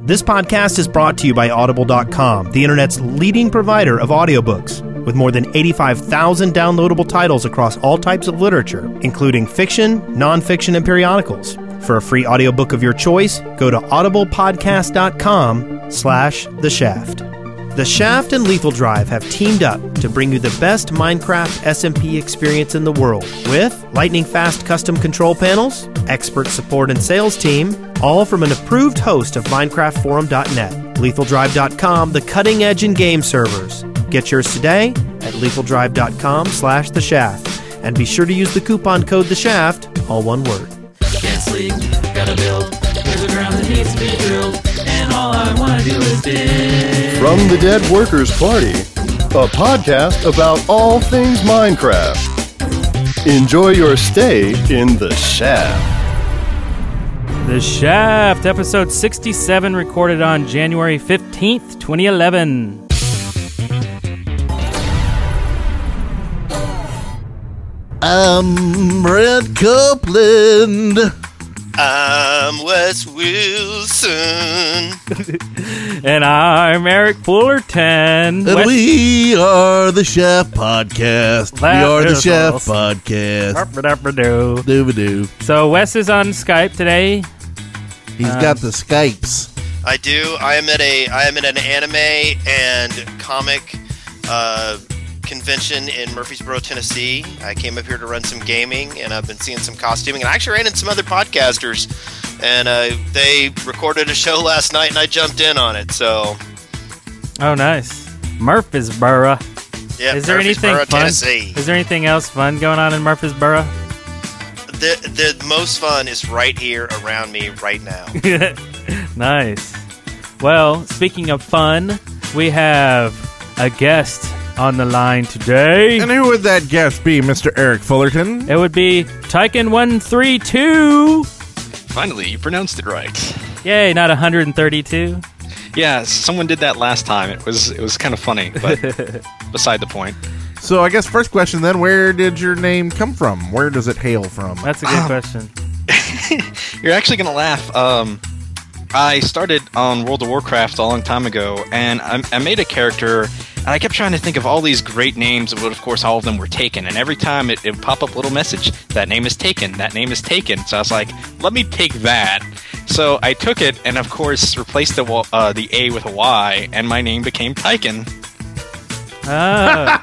This podcast is brought to you by Audible.com, the internet's leading provider of audiobooks. With more than 85,000 downloadable titles across all types of literature, including fiction, nonfiction, and periodicals. For a free audiobook of your choice, go to audiblepodcast.com/The Shaft. The Shaft and Lethal Drive have teamed up to bring you the best Minecraft SMP experience in the world with lightning-fast custom control panels, expert support and sales team, all from an approved host of MinecraftForum.net. LethalDrive.com, the cutting edge in game servers. Get yours today at LethalDrive.com/The Shaft. And be sure to use the coupon code The Shaft, all one word. Can't sleep, gotta build. There's a ground that needs to be drilled, and all I wanna do is dig. From the Dead Workers Party, a podcast about all things Minecraft. Enjoy your stay in the Shaft. The Shaft, episode 67, recorded on January 15th, 2011. I'm Brett Copeland. I'm Wes Wilson. And I'm Eric Fullerton. And we are the Shaft Podcast. We are the Shaft Podcast. Doo-ba-doo. So Wes is on Skype today. He's got the Skypes. I do. I am at an anime and comic convention in Murfreesboro, Tennessee. I came up here to run some gaming, and I've been seeing some costuming, and I actually ran into some other podcasters, and they recorded a show last night, and I jumped in on it. So, oh, nice, Murfreesboro. Yeah, is there anything fun? Tennessee. Is there anything else fun going on in Murfreesboro? The most fun is right here around me right now. Nice. Well, speaking of fun, we have a guest on the line today. And who would that guest be, Mr. Eric Fullerton? It would be Tyken132. Finally, you pronounced it right. Yay, not 132. Yeah, someone did that last time. It was kind of funny, but beside the point. So I guess first question then, where did your name come from? Where does it hail from? That's a good question. You're actually going to laugh. I started on World of Warcraft a long time ago, and I made a character, and I kept trying to think of all these great names, but of course all of them were taken, and every time it would pop up a little message, that name is taken, that name is taken. So I was like, let me take that. So I took it, and of course replaced the A with a Y, and my name became Tyken. Oh.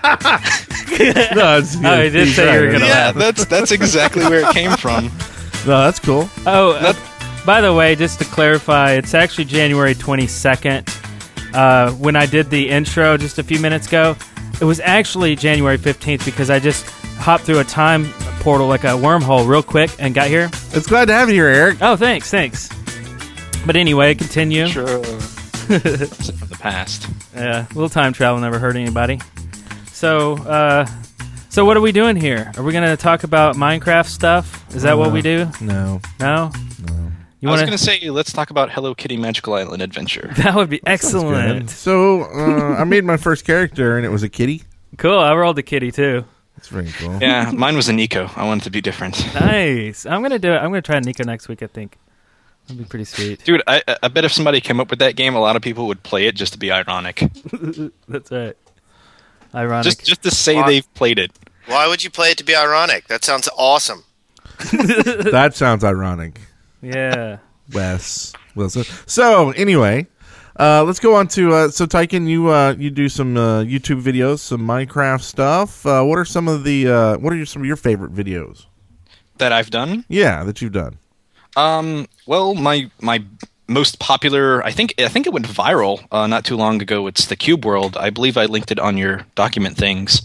No, it's good. Oh, he did say you were going to laugh. Yeah, that's exactly where it came from. No, that's cool. Oh, by the way, just to clarify, it's actually January 22nd. When I did the intro just a few minutes ago, it was actually January 15th because I just hopped through a time portal like a wormhole real quick and got here. It's glad to have you here, Eric. Oh, thanks. But anyway, continue. Sure. From the past. Yeah, a little time travel never hurt anybody. So what are we doing here? Are we going to talk about Minecraft stuff? Is that what we do? No. No? I was going to say, let's talk about Hello Kitty Magical Island Adventure. That would be excellent. So, I made my first character, and it was a kitty. Cool, I rolled a kitty, too. That's very cool. Yeah, mine was a Nico. I wanted to be different. Nice. I'm going to do it. I'm going to try Nico next week, I think. That'd be pretty sweet. Dude, I bet if somebody came up with that game, a lot of people would play it just to be ironic. That's right. Ironic. Just to say they've played it. Why would you play it to be ironic? That sounds awesome. That sounds ironic. Yeah. Wes Wilson. So, anyway, let's go on to, so Tyken, you do some YouTube videos, some Minecraft stuff. What are some of your favorite videos? That I've done? Yeah, that you've done. Well, my most popular, I think it went viral not too long ago. It's the Cube World. I believe I linked it on your document things.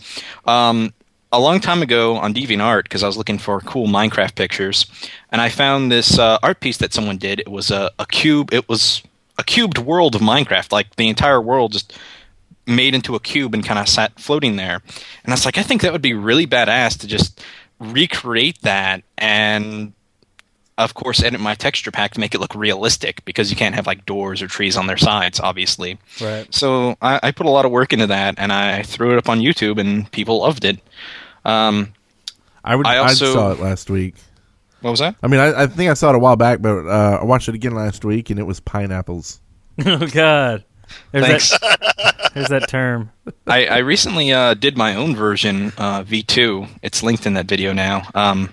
A long time ago on DeviantArt, because I was looking for cool Minecraft pictures, and I found this art piece that someone did. It was a cube. It was a cubed world of Minecraft, like the entire world just made into a cube and kind of sat floating there. And I was like, I think that would be really badass to just recreate that and, of course, edit my texture pack to make it look realistic, because you can't have like doors or trees on their sides, obviously. Right. So I put a lot of work into that, and I threw it up on YouTube, and people loved it. I saw it last week. What was that? I mean, I think I saw it a while back, but I watched it again last week, and it was pineapples. Oh God. Thanks. There's that term. I recently did my own version, V2. It's linked in that video now.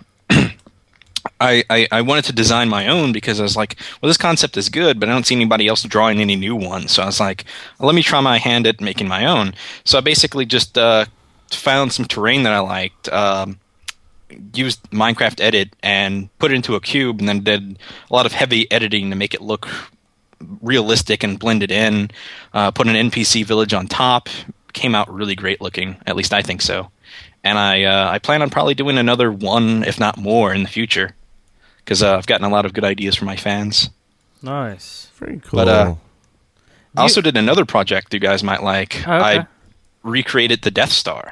I wanted to design my own because I was like, well, this concept is good, but I don't see anybody else drawing any new ones. So I was like, well, let me try my hand at making my own. So I basically just found some terrain that I liked, used Minecraft Edit and put it into a cube, and then did a lot of heavy editing to make it look realistic and blend it in. Put an NPC village on top. Came out really great looking. At least I think so. And I plan on probably doing another one, if not more, in the future. Because I've gotten a lot of good ideas from my fans. Nice. Very cool. But I also did another project you guys might like. Oh, okay. I recreated the Death Star.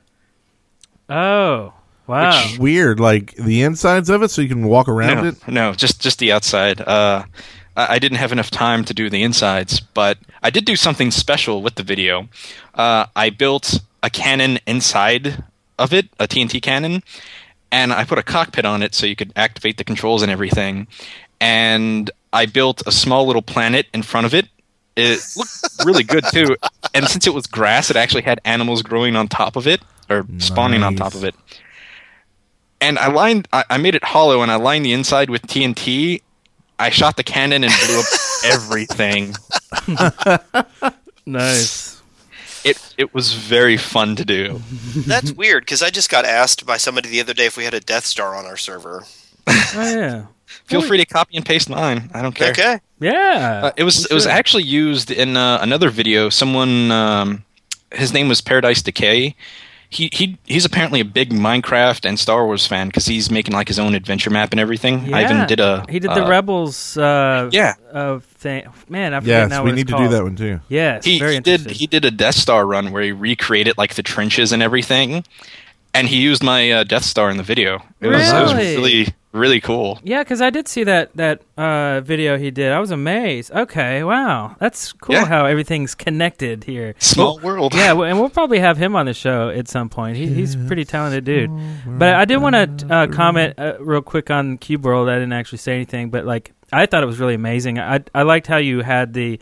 Oh, wow. Which weird, like the insides of it, so you can walk around it. No, just the outside. I didn't have enough time to do the insides, but I did do something special with the video. I built a cannon inside of it, a TNT cannon, and I put a cockpit on it so you could activate the controls and everything. And I built a small little planet in front of it. It looked really good too. And since it was grass, it actually had animals growing on top of it, or spawning on top of it. And I made it hollow, and I lined the inside with TNT. I shot the cannon and blew up everything. Nice. It was very fun to do. That's weird, because I just got asked by somebody the other day if we had a Death Star on our server. Oh, yeah. Feel free to copy and paste mine. I don't care. Okay. Yeah. It was actually used in another video. Someone, his name was Paradise Decay. He's apparently a big Minecraft and Star Wars fan because he's making like his own adventure map and everything. Yeah. I even did He did the Rebels thing. Man, I forget Yes, now we what need it's to called. do that one too. Yes, very he interesting. did a Death Star run where he recreated like the trenches and everything, and he used my Death Star in the video. It was really really cool. Yeah, because I did see that video he did. I was amazed. Okay, wow, that's cool how everything's connected here. Small world. Yeah, and we'll probably have him on the show at some point. He's a pretty talented dude. But I did want to comment real quick on Cube World. I didn't actually say anything, but like I thought it was really amazing. I liked how you had the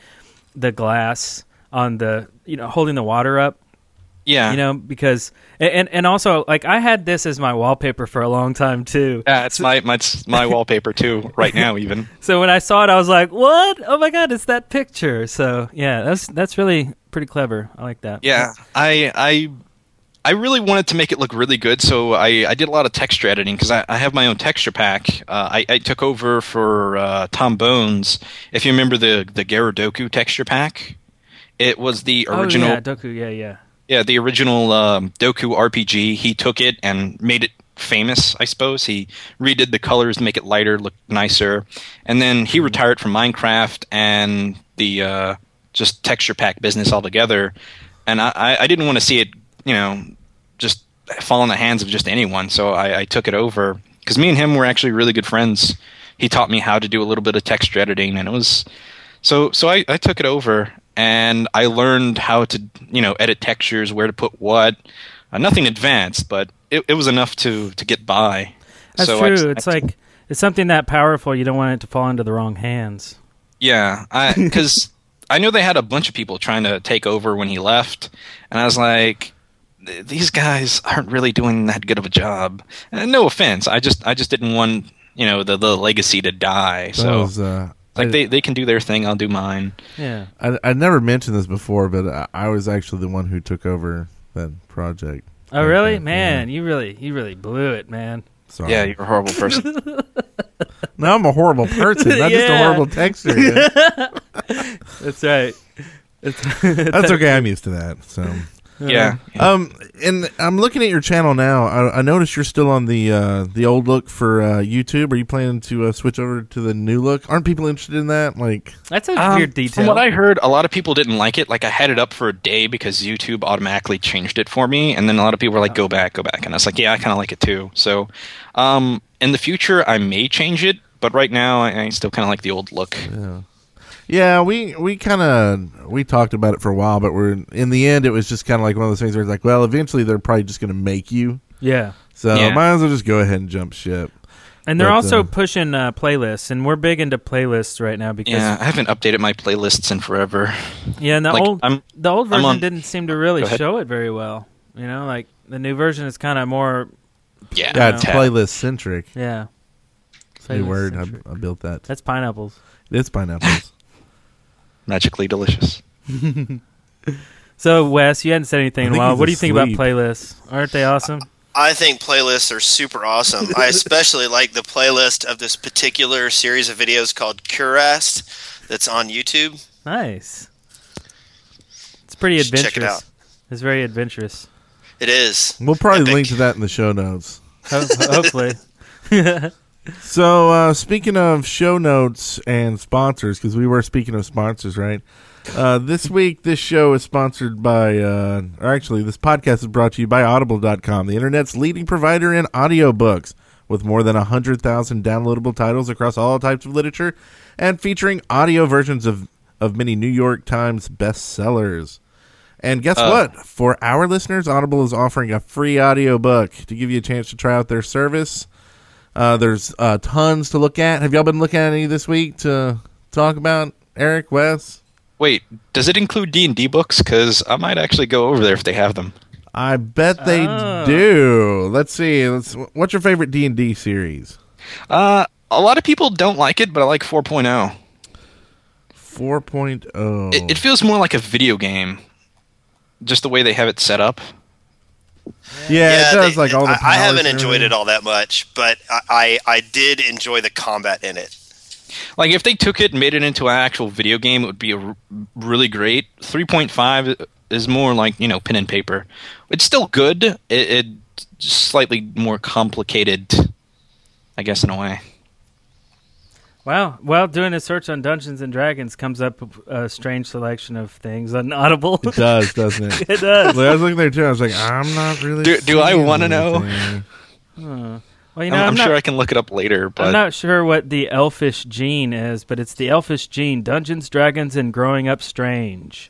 glass on the holding the water up. Yeah. Because and also like I had this as my wallpaper for a long time too. Yeah, it's my wallpaper too right now even. So when I saw it, I was like, "What? Oh my god, it's that picture!" So yeah, that's really pretty clever. I like that. Yeah, I really wanted to make it look really good, so I did a lot of texture editing because I have my own texture pack. I took over for Tom Bones. If you remember the Gyaradoku texture pack, it was the original. Oh yeah, Doku. Yeah. Yeah, the original Doku RPG. He took it and made it famous, I suppose. He redid the colors to make it lighter, look nicer. And then he retired from Minecraft and the just texture pack business altogether. And I didn't want to see it, just fall in the hands of just anyone. So I took it over. Because me and him were actually really good friends. He taught me how to do a little bit of texture editing. And it was... So I took it over. And I learned how to, edit textures, where to put what. Nothing advanced, but it was enough to get by. That's true. It's something that powerful. You don't want it to fall into the wrong hands. Yeah, because I knew they had a bunch of people trying to take over when he left, and I was like, these guys aren't really doing that good of a job. And no offense, I just didn't want the legacy to die. So. They can do their thing, I'll do mine. Yeah. I never mentioned this before, but I was actually the one who took over that project. Oh, really? Man, you really blew it, man. Sorry. Yeah, you're a horrible person. No, I'm a horrible person, not just a horrible texter. That's right. That's okay, I'm used to that. So Yeah. And I'm looking at your channel now. I noticed you're still on the old look for YouTube. Are you planning to switch over to the new look? Aren't people interested in that? Like, that's a weird detail. From what I heard, a lot of people didn't like it. Like, I had it up for a day because YouTube automatically changed it for me, and then a lot of people were like, "Go back," and I was like, "Yeah, I kind of like it too." So, in the future, I may change it, but right now, I still kind of like the old look. Yeah, we talked about it for a while, but in the end, it was just kind of like one of those things where it's like, well, eventually they're probably just going to make you. Yeah. So might as well just go ahead and jump ship. And they're But, also pushing playlists, and we're big into playlists right now because Yeah, I haven't updated my playlists in forever. and the Like, old version on- didn't seem to really Go ahead. show it very well. You know, like the new version is kind of more Yeah, Yeah, it's tab. playlist centric. yeah. New word. Playlist-centric. I built that. That's pineapples. It's pineapples. magically delicious. So Wes, you hadn't said anything in a think while. he's What do you think about asleep. playlists? Aren't they awesome? I think playlists are super awesome. I especially like the playlist of this particular series of videos called Curast that's on YouTube. Nice. It's pretty You should adventurous. check it out. It's very adventurous. It is. We'll probably Epic. link to that in the show notes. Hopefully. So, speaking of show notes and sponsors, because we were speaking of sponsors, right? This week, this show is sponsored by, or actually, this podcast is brought to you by Audible.com, the internet's leading provider in audiobooks, with more than 100,000 downloadable titles across all types of literature, and featuring audio versions of many New York Times bestsellers. And guess what? For our listeners, Audible is offering a free audiobook to give you a chance to try out their service. There's tons to look at. Have y'all been looking at any this week to talk about? Eric, Wes? Wait, does it include D&D books? Because I might actually go over there if they have them. I bet they do. Let's see. What's your favorite D&D series? A lot of people don't like it, but I like 4.0. 4.0. It feels more like a video game, just the way they have it set up. Yeah, it does, like all the I haven't powers and enjoyed everything. it all that much, but I did enjoy the combat in it. Like, if they took it and made it into an actual video game, it would be really great. 3.5 is more like, pen and paper. It's still good. It's slightly more complicated, I guess, in a way. Wow. Well, doing a search on Dungeons and Dragons comes up a strange selection of things on Audible. It does, doesn't it? It does. Like, I was looking there, too. I was like, I'm not really Do I seeing want to know? anything. Well, I'm not, sure I can look it up later, but I'm not sure what the Elfish Gene is, but it's the Elfish Gene, Dungeons, Dragons, and Growing Up Strange.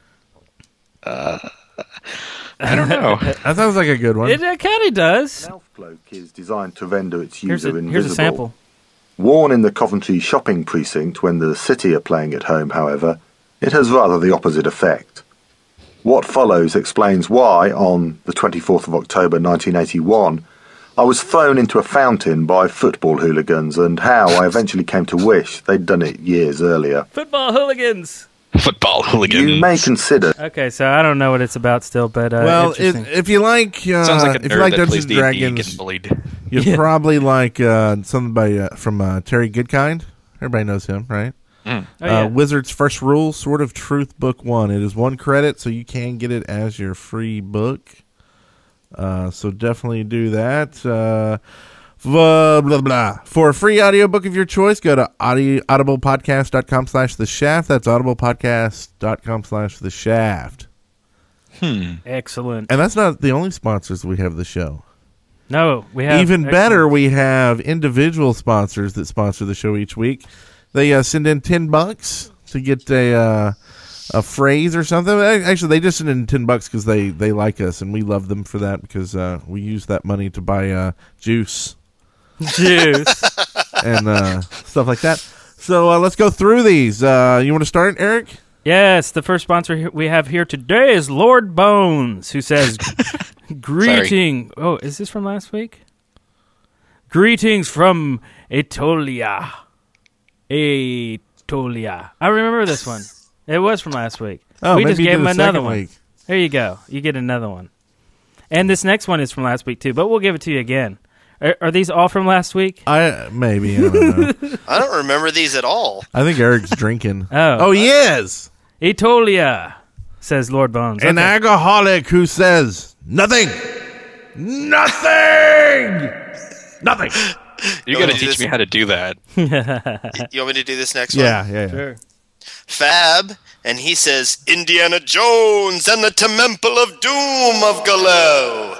I don't know. That sounds like a good one. It kind of does. An elf cloak is designed to render its Here's user a invisible. sample. Worn in the Coventry shopping precinct when the City are playing at home, however, it has rather the opposite effect. What follows explains why, on the 24th of October 1981, I was thrown into a fountain by football hooligans, and how I eventually came to wish they'd done it years earlier. Football hooligans. Football hooligan. You may consider Okay, so I don't know what it's about still, but well, interesting. if you like, Sounds like a if nerd you like that Dungeons plays and D&D and Dragons, getting bullied. you'll probably like something by from Terry Goodkind. Everybody knows him, right? Oh, yeah. Wizard's First Rule, Sword of Truth, Book 1. It is 1 credit, so you can get it as your free book. So definitely do that. Blah, blah, blah. For a free audiobook of your choice, go to audiblepodcast.com/The Shaft. That's audiblepodcast.com/The Shaft. Excellent. And that's not the only sponsors we have of the show. No, we have Even excellent. better, we have individual sponsors that sponsor the show each week. They send in $10 to get a phrase or something. Actually, they just send in $10 because they like us, and we love them for that because we use that money to buy juice Juice. and stuff like that. So let's go through these. You want to start, Eric? Yes, the first sponsor we have here today is Lord Bones, who says, "Greeting." Oh, is this from last week? Greetings from Etolia. Etolia. I remember this one. It was from last week. Oh, we maybe just you gave did him the another second one. week. There you go. You get another one. And this next one is from last week too, but we'll give it to you again. Are these all from last week? Maybe. I don't know. I don't remember these at all. I think Eric's drinking. Oh, he is. Etolia, says Lord Bones. An Okay. alcoholic who says nothing. Nothing. Nothing. You got to teach me how to do that. You want me to do this next one? Yeah. Sure. Fab, and he says, Indiana Jones and the Temple of Doom of Galil.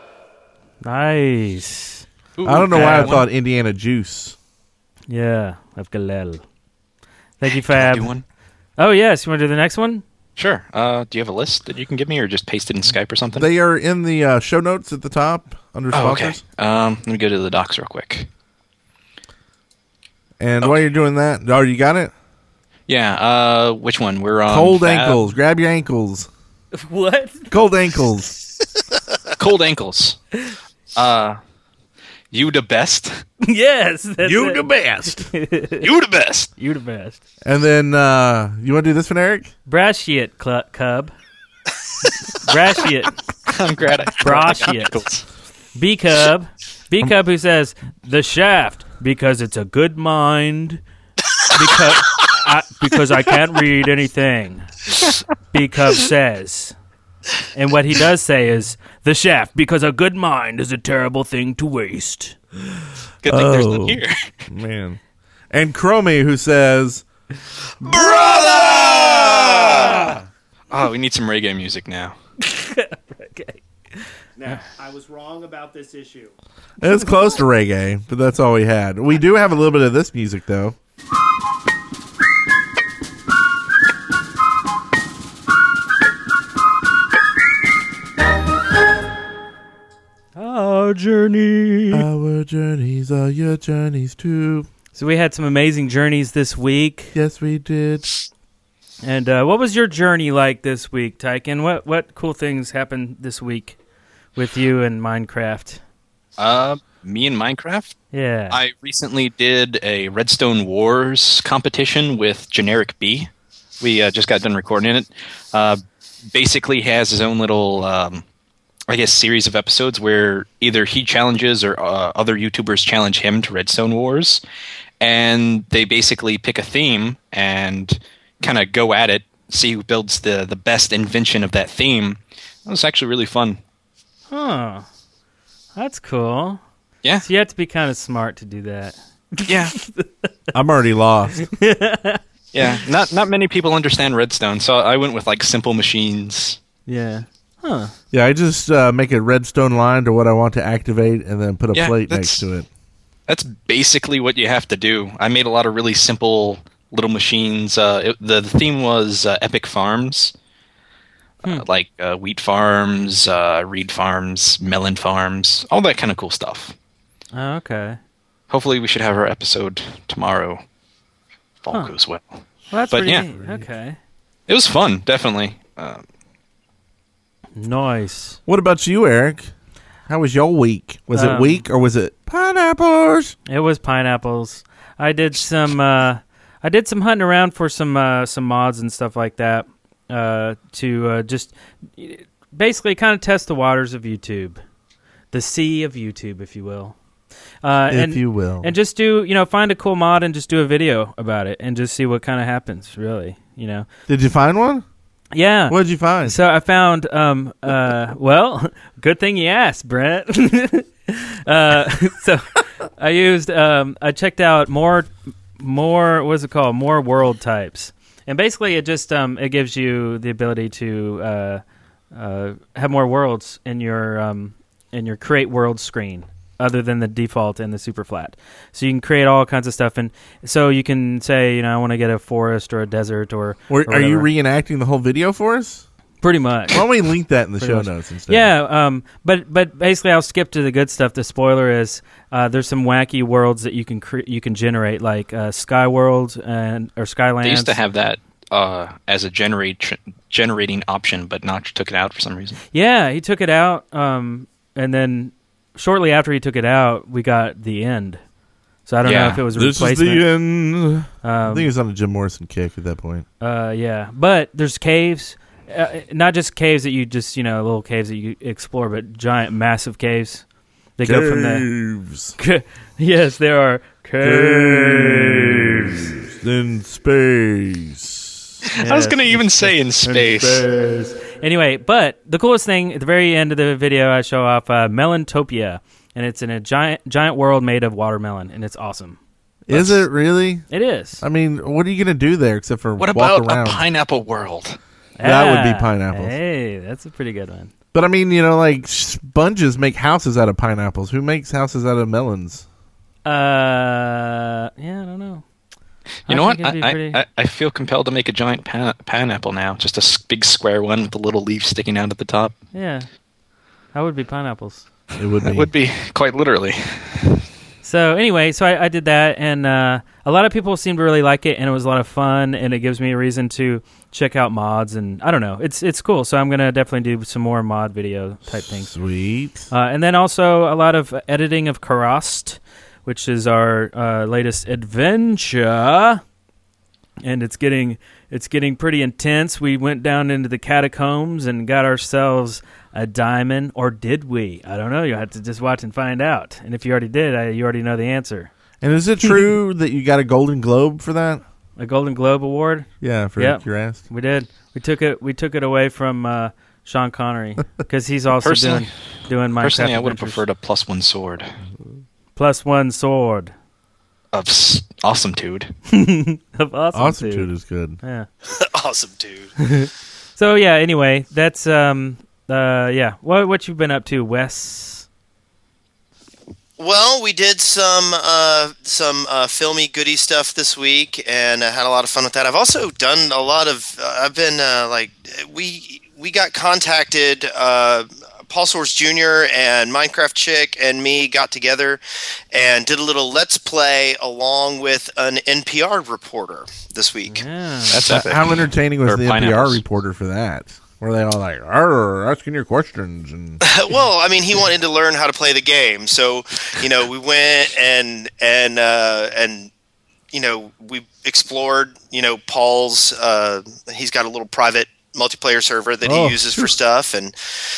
Nice. I don't know why I Fab. thought Indiana Juice. Yeah, of Galil. Thank you, Can I Fab. do one? Oh, yes. You want to do the next one? Sure. Do you have a list that you can give me, or just paste it in Skype or something? They are in the show notes at the top under Oh, okay. sponsors. Let me go to the docs real quick. And while you're doing that, you got it? Yeah. Which one? We're on cold ankles. Grab your ankles. What? Cold ankles. Cold ankles. You the best. Yes. You the best. You the best. You the best. And then you want to do this one, Eric? Brashiet, cub. Brashiet. I'm glad I Brashiet. B-cub. B-cub who says, the shaft, because it's a good mind. Because I can't read anything. B-cub says. And what he does say is, the shaft, because a good mind is a terrible thing to waste. Good thing there's none here. Man. And Chromie who says, Brother! Oh, we need some reggae music now. Okay. Now, I was wrong about this issue. It's close to reggae, but that's all we had. We do have a little bit of this music, though. Our journey. Our journeys are your journeys, too. So we had some amazing journeys this week. Yes, we did. And what was your journey like this week, Tyken? What cool things happened this week with you and Minecraft? Me and Minecraft? Yeah. I recently did a Redstone Wars competition with Generic B. We just got done recording it. Basically has his own little, series of episodes where either he challenges or other YouTubers challenge him to Redstone Wars. And they basically pick a theme and kind of go at it, see who builds the best invention of that theme. It was actually really fun. Huh. That's cool. Yeah. So you have to be kind of smart to do that. Yeah. I'm already lost. Yeah. Not many people understand Redstone, so I went with like simple machines. Yeah. Huh. Yeah, I just make a redstone line to what I want to activate and then put a plate next to it. That's basically what you have to do. I made a lot of really simple little machines. The theme was Epic Farms, like wheat farms, reed farms, melon farms, all that kind of cool stuff. Oh, okay. Hopefully we should have our episode tomorrow if all goes well. Well, that's but pretty yeah, neat. Okay. It was fun, definitely. Nice. What about you, Eric? How was your week? Was it week or was it pineapples? It was pineapples. I did some hunting around for some mods and stuff like that to just basically kind of test the waters of YouTube, the sea of YouTube, if you will. If you will, and just find a cool mod and just do a video about it and just see what kind of happens. Really, Did you find one? Yeah. What did you find? So I found, well, good thing you asked, Brent. So I used, I checked out more, what's it called? More world types. And basically it just, it gives you the ability to have more worlds in your create world screen, other than the default and the super flat. So you can create all kinds of stuff. And so you can say, I want to get a forest or a desert or are you reenacting the whole video for us? Pretty much. Why don't we link that in the show notes instead? Yeah, but basically I'll skip to the good stuff. The spoiler is there's some wacky worlds that you can generate, like Sky World or Skylands. They used to have that as a generating option, but Notch took it out for some reason. Yeah, he took it out, and then shortly after he took it out, we got the end. So I don't know if it was a replacement. This is the end. I think it was on a Jim Morrison kick at that point. Yeah, but there's caves, not just caves that you just little caves that you explore, but giant, massive caves. They go from the yes, there are caves in space. Yes. I was going to even say in space. Anyway, but the coolest thing at the very end of the video, I show off Melontopia, and it's in a giant world made of watermelon, and it's awesome. Is it really? It is. I mean, what are you going to do there except for walk around? What about a pineapple world? That would be pineapples. Hey, that's a pretty good one. But I mean, like sponges make houses out of pineapples. Who makes houses out of melons? Yeah, I don't know. You know what? I feel compelled to make a giant pineapple now. Just a big square one with the little leaf sticking out at the top. Yeah. That would be pineapples. It would be. It would be, quite literally. So anyway, I did that, and a lot of people seem to really like it, and it was a lot of fun, and it gives me a reason to check out mods, and I don't know, it's cool. So I'm gonna definitely do some more mod video type things. Sweet. And then also a lot of editing of Karast, which is our latest adventure, and it's getting pretty intense. We went down into the catacombs and got ourselves a diamond, or did we? I don't know. You'll have to just watch and find out. And if you already did, you already know the answer. And is it true that you got a Golden Globe for that? A Golden Globe award? Yeah, for Cuirassed. We did. We took it away from Sean Connery because he's also doing Minecraft. Personally, I would have adventures. preferred a +1 sword. +1 sword. Of Awesome-tude. Of Awesome-tude. Awesome-tude is good. Yeah. Awesome, dude. So yeah. Anyway, that's yeah. What you been up to, Wes? Well, we did some filmy goody stuff this week, and had a lot of fun with that. I've also done a lot of. I've been we got contacted. Paul Soares Jr. and Minecraft Chick and me got together and did a little Let's Play along with an NPR reporter this week. Yeah. That's epic. How entertaining was Or the pineapples. NPR reporter for that? Were they all like, "Arr, asking your questions"? And Well, I mean, he wanted to learn how to play the game, so we went and we explored. Paul's. He's got a little private multiplayer server that he uses for stuff, and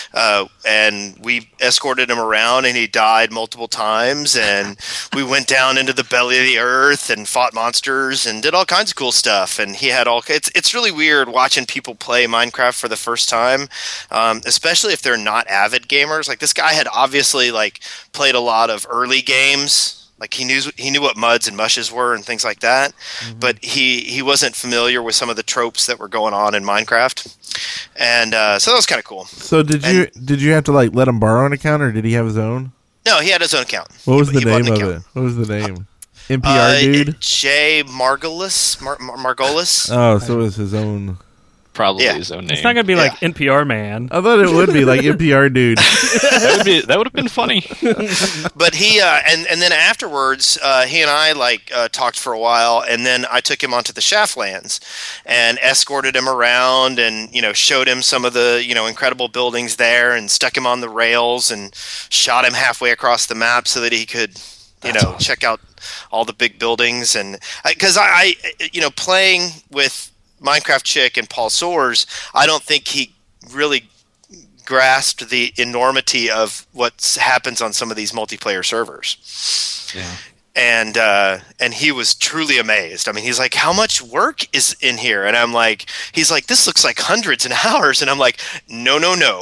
we escorted him around, and he died multiple times, and we went down into the belly of the earth and fought monsters and did all kinds of cool stuff. And he had it's really weird watching people play Minecraft for the first time, especially if they're not avid gamers. Like, this guy had obviously played a lot of early games. Like, he knew what muds and mushes were and things like that, but he wasn't familiar with some of the tropes that were going on in Minecraft, and so that was kind of cool. so did you have to let him borrow an account, or did he have his own? No, he had his own account. What was the He bought name an of account. it? What was the name? NPR dude. Jay Margolis. Oh, so it was his own. Probably Yeah. his own name. It's not gonna be like NPR man. I thought it would be like NPR dude. That would have been funny. But he and then afterwards, he and I talked for a while, and then I took him onto the Shaftlands and escorted him around, and showed him some of the incredible buildings there, and stuck him on the rails and shot him halfway across the map so that he could check out all the big buildings. And because I playing with Minecraft Chick and Paul Soares, I don't think he really grasped the enormity of what happens on some of these multiplayer servers. Yeah. And he was truly amazed. I mean, he's like, "How much work is in here?" And I'm like, he's like, "This looks like hundreds of hours." And I'm like, No.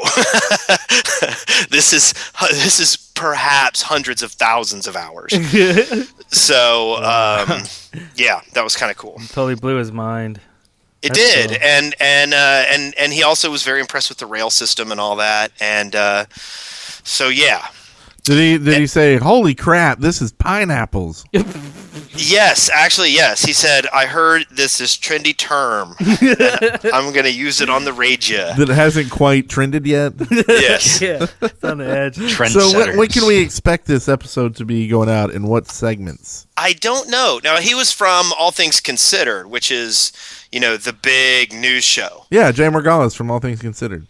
This is perhaps hundreds of thousands of hours. So, yeah, that was kind of cool. Totally blew his mind. It That's did, cool. and he also was very impressed with the rail system and all that, and so yeah. Did he say, "Holy crap, this is pineapples"? Yes, actually, yes. He said, "I heard this trendy term. And I'm going to use it on the radio." That hasn't quite trended yet. Yes. Yeah, it's on the edge. So when can we expect this episode to be going out, and what segments? I don't know. Now, he was from All Things Considered, which is, the big news show. Yeah, Jay Margolis from All Things Considered.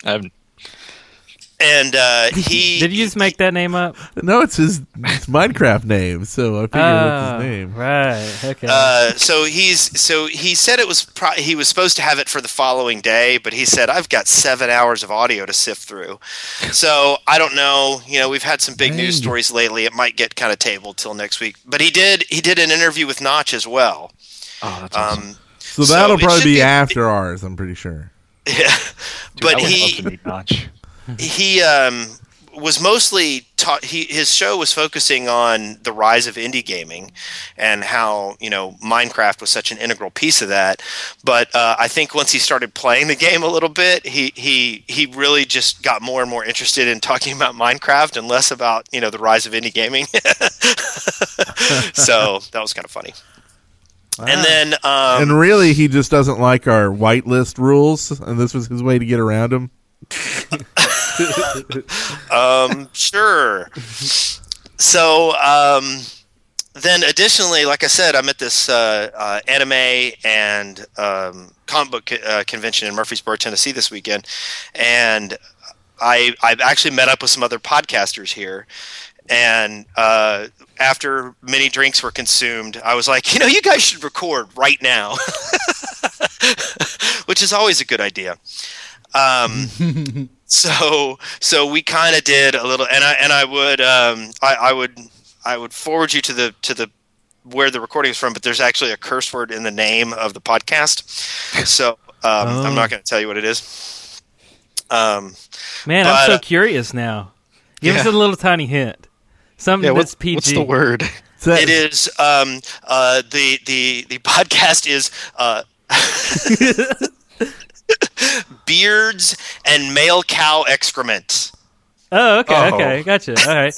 And he... Did you just make that name up? No, it's his Minecraft name, so I figured that's his name. Right. Okay. So he said it was he was supposed to have it for the following day, but he said, "I've got 7 hours of audio to sift through." So I don't know. We've had some big news stories lately. It might get kind of tabled till next week. But he did an interview with Notch as well. Oh, that's awesome. So that'll it probably should be be- after ours, I'm pretty sure. Yeah, but I would he love to meet Notch. he was mostly his show was focusing on the rise of indie gaming and how Minecraft was such an integral piece of that. But I think once he started playing the game a little bit, he really just got more and more interested in talking about Minecraft and less about the rise of indie gaming. So that was kind of funny. Wow. And then and really, he just doesn't like our whitelist rules, and this was his way to get around them. Sure. So then additionally, like I said, I'm at this anime and comic book convention in Murfreesboro, Tennessee this weekend. And I've actually met up with some other podcasters here. And after many drinks were consumed, I was like, you guys should record right now, which is always a good idea. So we kind of did a little, and I would forward you to the where the recording is from, but there's actually a curse word in the name of the podcast. So I'm not going to tell you what it is. Man, I'm so curious now. Give us a little tiny hint. Something that's PG. What's the word? It is the podcast is beards and male cow excrement. Oh, okay, gotcha. All right.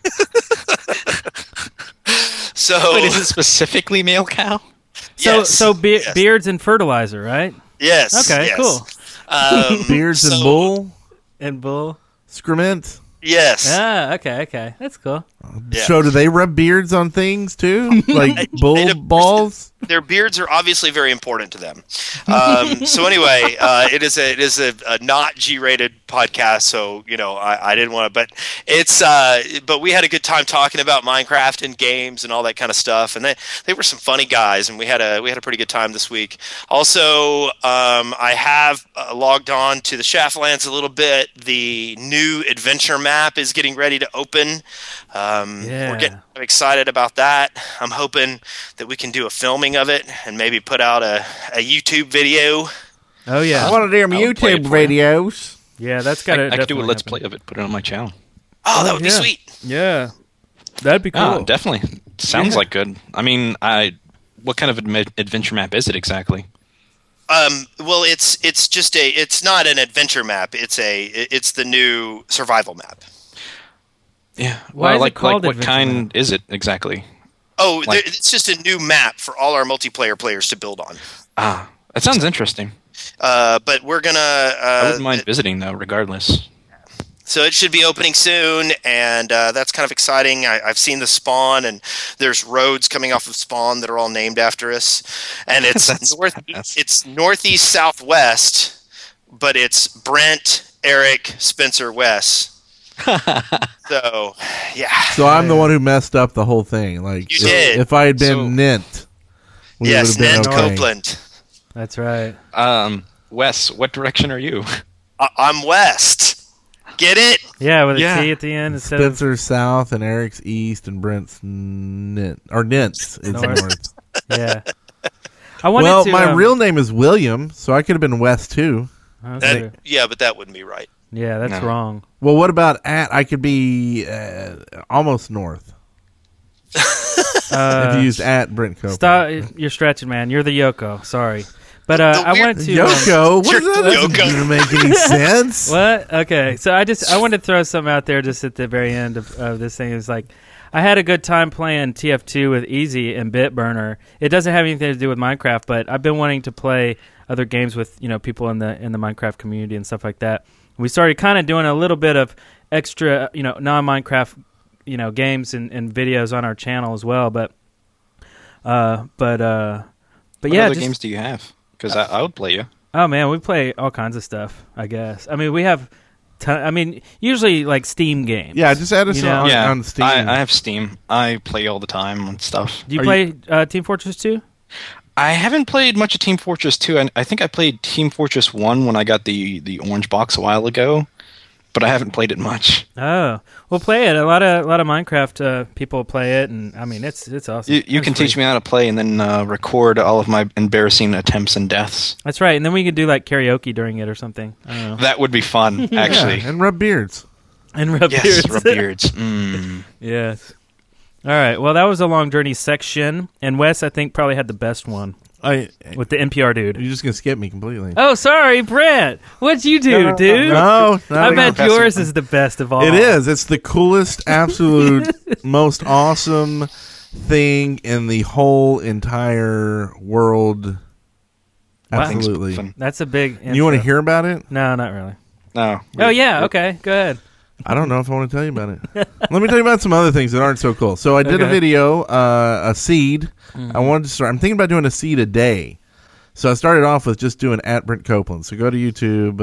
So, wait, is it specifically male cow? Yes. Yes. Beards and fertilizer, right? Yes. Okay, yes. Cool. Beards and bull and bull excrement. Yes. Ah, okay. That's cool. Yeah. So do they rub beards on things too? Like bull balls? Their beards are obviously very important to them. So anyway, it is a not G-rated podcast. So I didn't want to, but it's but we had a good time talking about Minecraft and games and all that kind of stuff. And they were some funny guys, and we had a pretty good time this week. Also, I have logged on to the Shaftlands a little bit. The new adventure map is getting ready to open. We're getting excited about that. I'm hoping that we can do a filming of it and maybe put out a YouTube video. Oh yeah, one of them YouTube videos. Yeah, that's got to. I could do a let's play of it. Put it on my channel. Oh, that would be sweet. Yeah, that'd be cool. Oh, definitely. Sounds like good. I mean, what kind of adventure map is it exactly? Well, it's just it's not an adventure map. It's the new survival map. Yeah. Why is it called what kind is it exactly? Oh, it's just a new map for all our multiplayer players to build on. Ah, that sounds interesting. But we're gonna. I wouldn't mind visiting though, regardless. So it should be opening soon, and that's kind of exciting. I've seen the spawn, and there's roads coming off of spawn that are all named after us, and it's it's northeast southwest, but it's Brent, Eric, Spencer, Wes. So yeah. So I'm the one who messed up the whole thing. Like you did. If I had been Nint, yes, Nint Copeland. That's right. Wes, what direction are you? I'm west. Get it? Yeah, with a T at the end. Spencer's south and Eric's east and Brent's Nint's is north. Yeah. My real name is William, so I could have been west too. Yeah, but that wouldn't be right. Yeah, that's wrong. Well, what about I could be almost north. If you used Brent Copeland. Stop! You're stretching, man. You're the Yoko. Sorry, but I wanted to Yoko. What does that doesn't make any sense? What? Okay, so I wanted to throw something out there just at the very end of this thing. It's like I had a good time playing TF2 with Easy and Bitburner. It doesn't have anything to do with Minecraft, but I've been wanting to play other games with people in the Minecraft community and stuff like that. We started kind of doing a little bit of extra, non-Minecraft, games and videos on our channel as well. But yeah. What other games do you have? Because I would play you. Oh man, we play all kinds of stuff. I guess. I mean, we have. Usually like Steam games. Yeah, just add us on Steam. I have Steam. I play all the time and stuff. Do you play Team Fortress 2? I haven't played much of Team Fortress 2. I think I played Team Fortress 1 when I got the orange box a while ago, but I haven't played it much. Oh, well, play it. A lot of Minecraft people play it, and I mean it's awesome. You can teach me how to play and then record all of my embarrassing attempts and deaths. That's right, and then we could do like karaoke during it or something. I don't know. That would be fun, actually. Yeah, and rub beards. Yes, rub beards. Mm. Yes. All right. Well, that was a long journey section, and Wes, I think, probably had the best one with the NPR dude. You're just gonna skip me completely. Oh, sorry, Brent. What'd you do, dude? No, I bet yours is the best of all. It is. It's the coolest, absolute, most awesome thing in the whole entire world. Absolutely. That's a big. You want to hear about it? No, not really. No. Oh yeah. Okay. Go ahead. I don't know if I want to tell you about it. Let me tell you about some other things that aren't so cool. So I did a video, a seed. I wanted to start. I'm thinking about doing a seed a day. So I started off with just doing @Brent Copeland. So go to YouTube,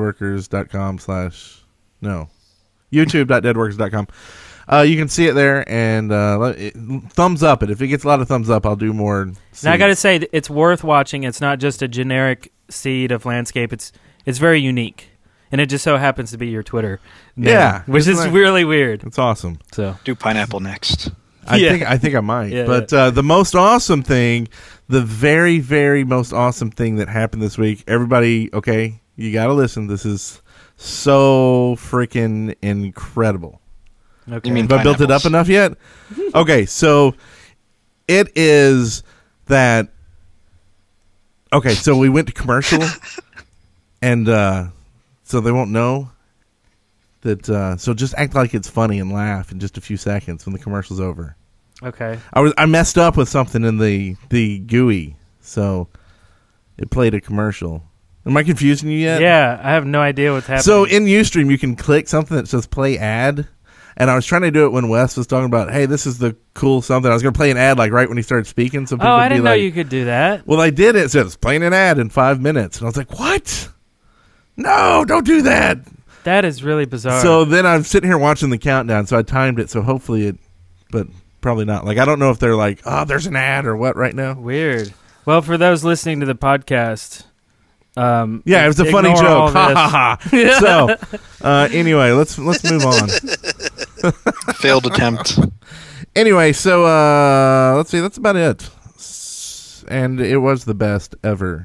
youtube.deadworkers.com. You can see it there, and thumbs up it. If it gets a lot of thumbs up, I'll do more seeds. Now I got to say, it's worth watching. It's not just a generic seed of landscape. It's very unique. And it just so happens to be your Twitter name, which is really weird. It's awesome. So do pineapple next. I think I might. But the most awesome thing, the very, very most awesome thing that happened this week, everybody, okay, you got to listen. This is so freaking incredible. Okay. You mean have I built it up enough yet? Okay, so it is that. Okay, so we went to commercial, and so they won't know that. So just act like it's funny and laugh in just a few seconds when the commercial's over. Okay. I messed up with something in the GUI, so it played a commercial. Am I confusing you yet? Yeah, I have no idea what's happening. So in Ustream, you can click something that says play ad. And I was trying to do it when Wes was talking about, hey, this is the cool something. I was going to play an ad like right when he started speaking. So I didn't know you could do that. Well, I did it. It says playing an ad in 5 minutes. And I was like, what? No, don't do that. That is really bizarre. So then I'm sitting here watching the countdown. So I timed it. So hopefully it, but probably not. Like, I don't know if they're like, oh, there's an ad or what right now. Weird. Well, for those listening to the podcast... it was a funny joke. Ha ha ha. So, anyway, let's move on. Failed attempt. Anyway, so let's see. That's about it. And it was the best ever.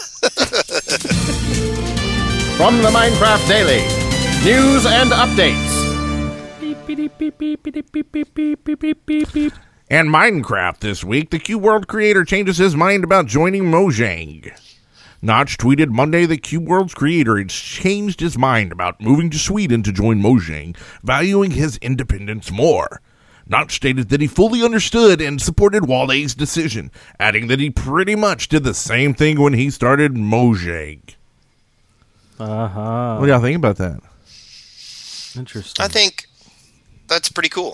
From the Minecraft Daily, news and updates. And Minecraft this week, the Cube World creator changes his mind about joining Mojang. Notch tweeted Monday that Cube World's creator had changed his mind about moving to Sweden to join Mojang, valuing his independence more. Notch stated that he fully understood and supported Walde's decision, adding that he pretty much did the same thing when he started Mojang. What do y'all think about that? Interesting. I think that's pretty cool.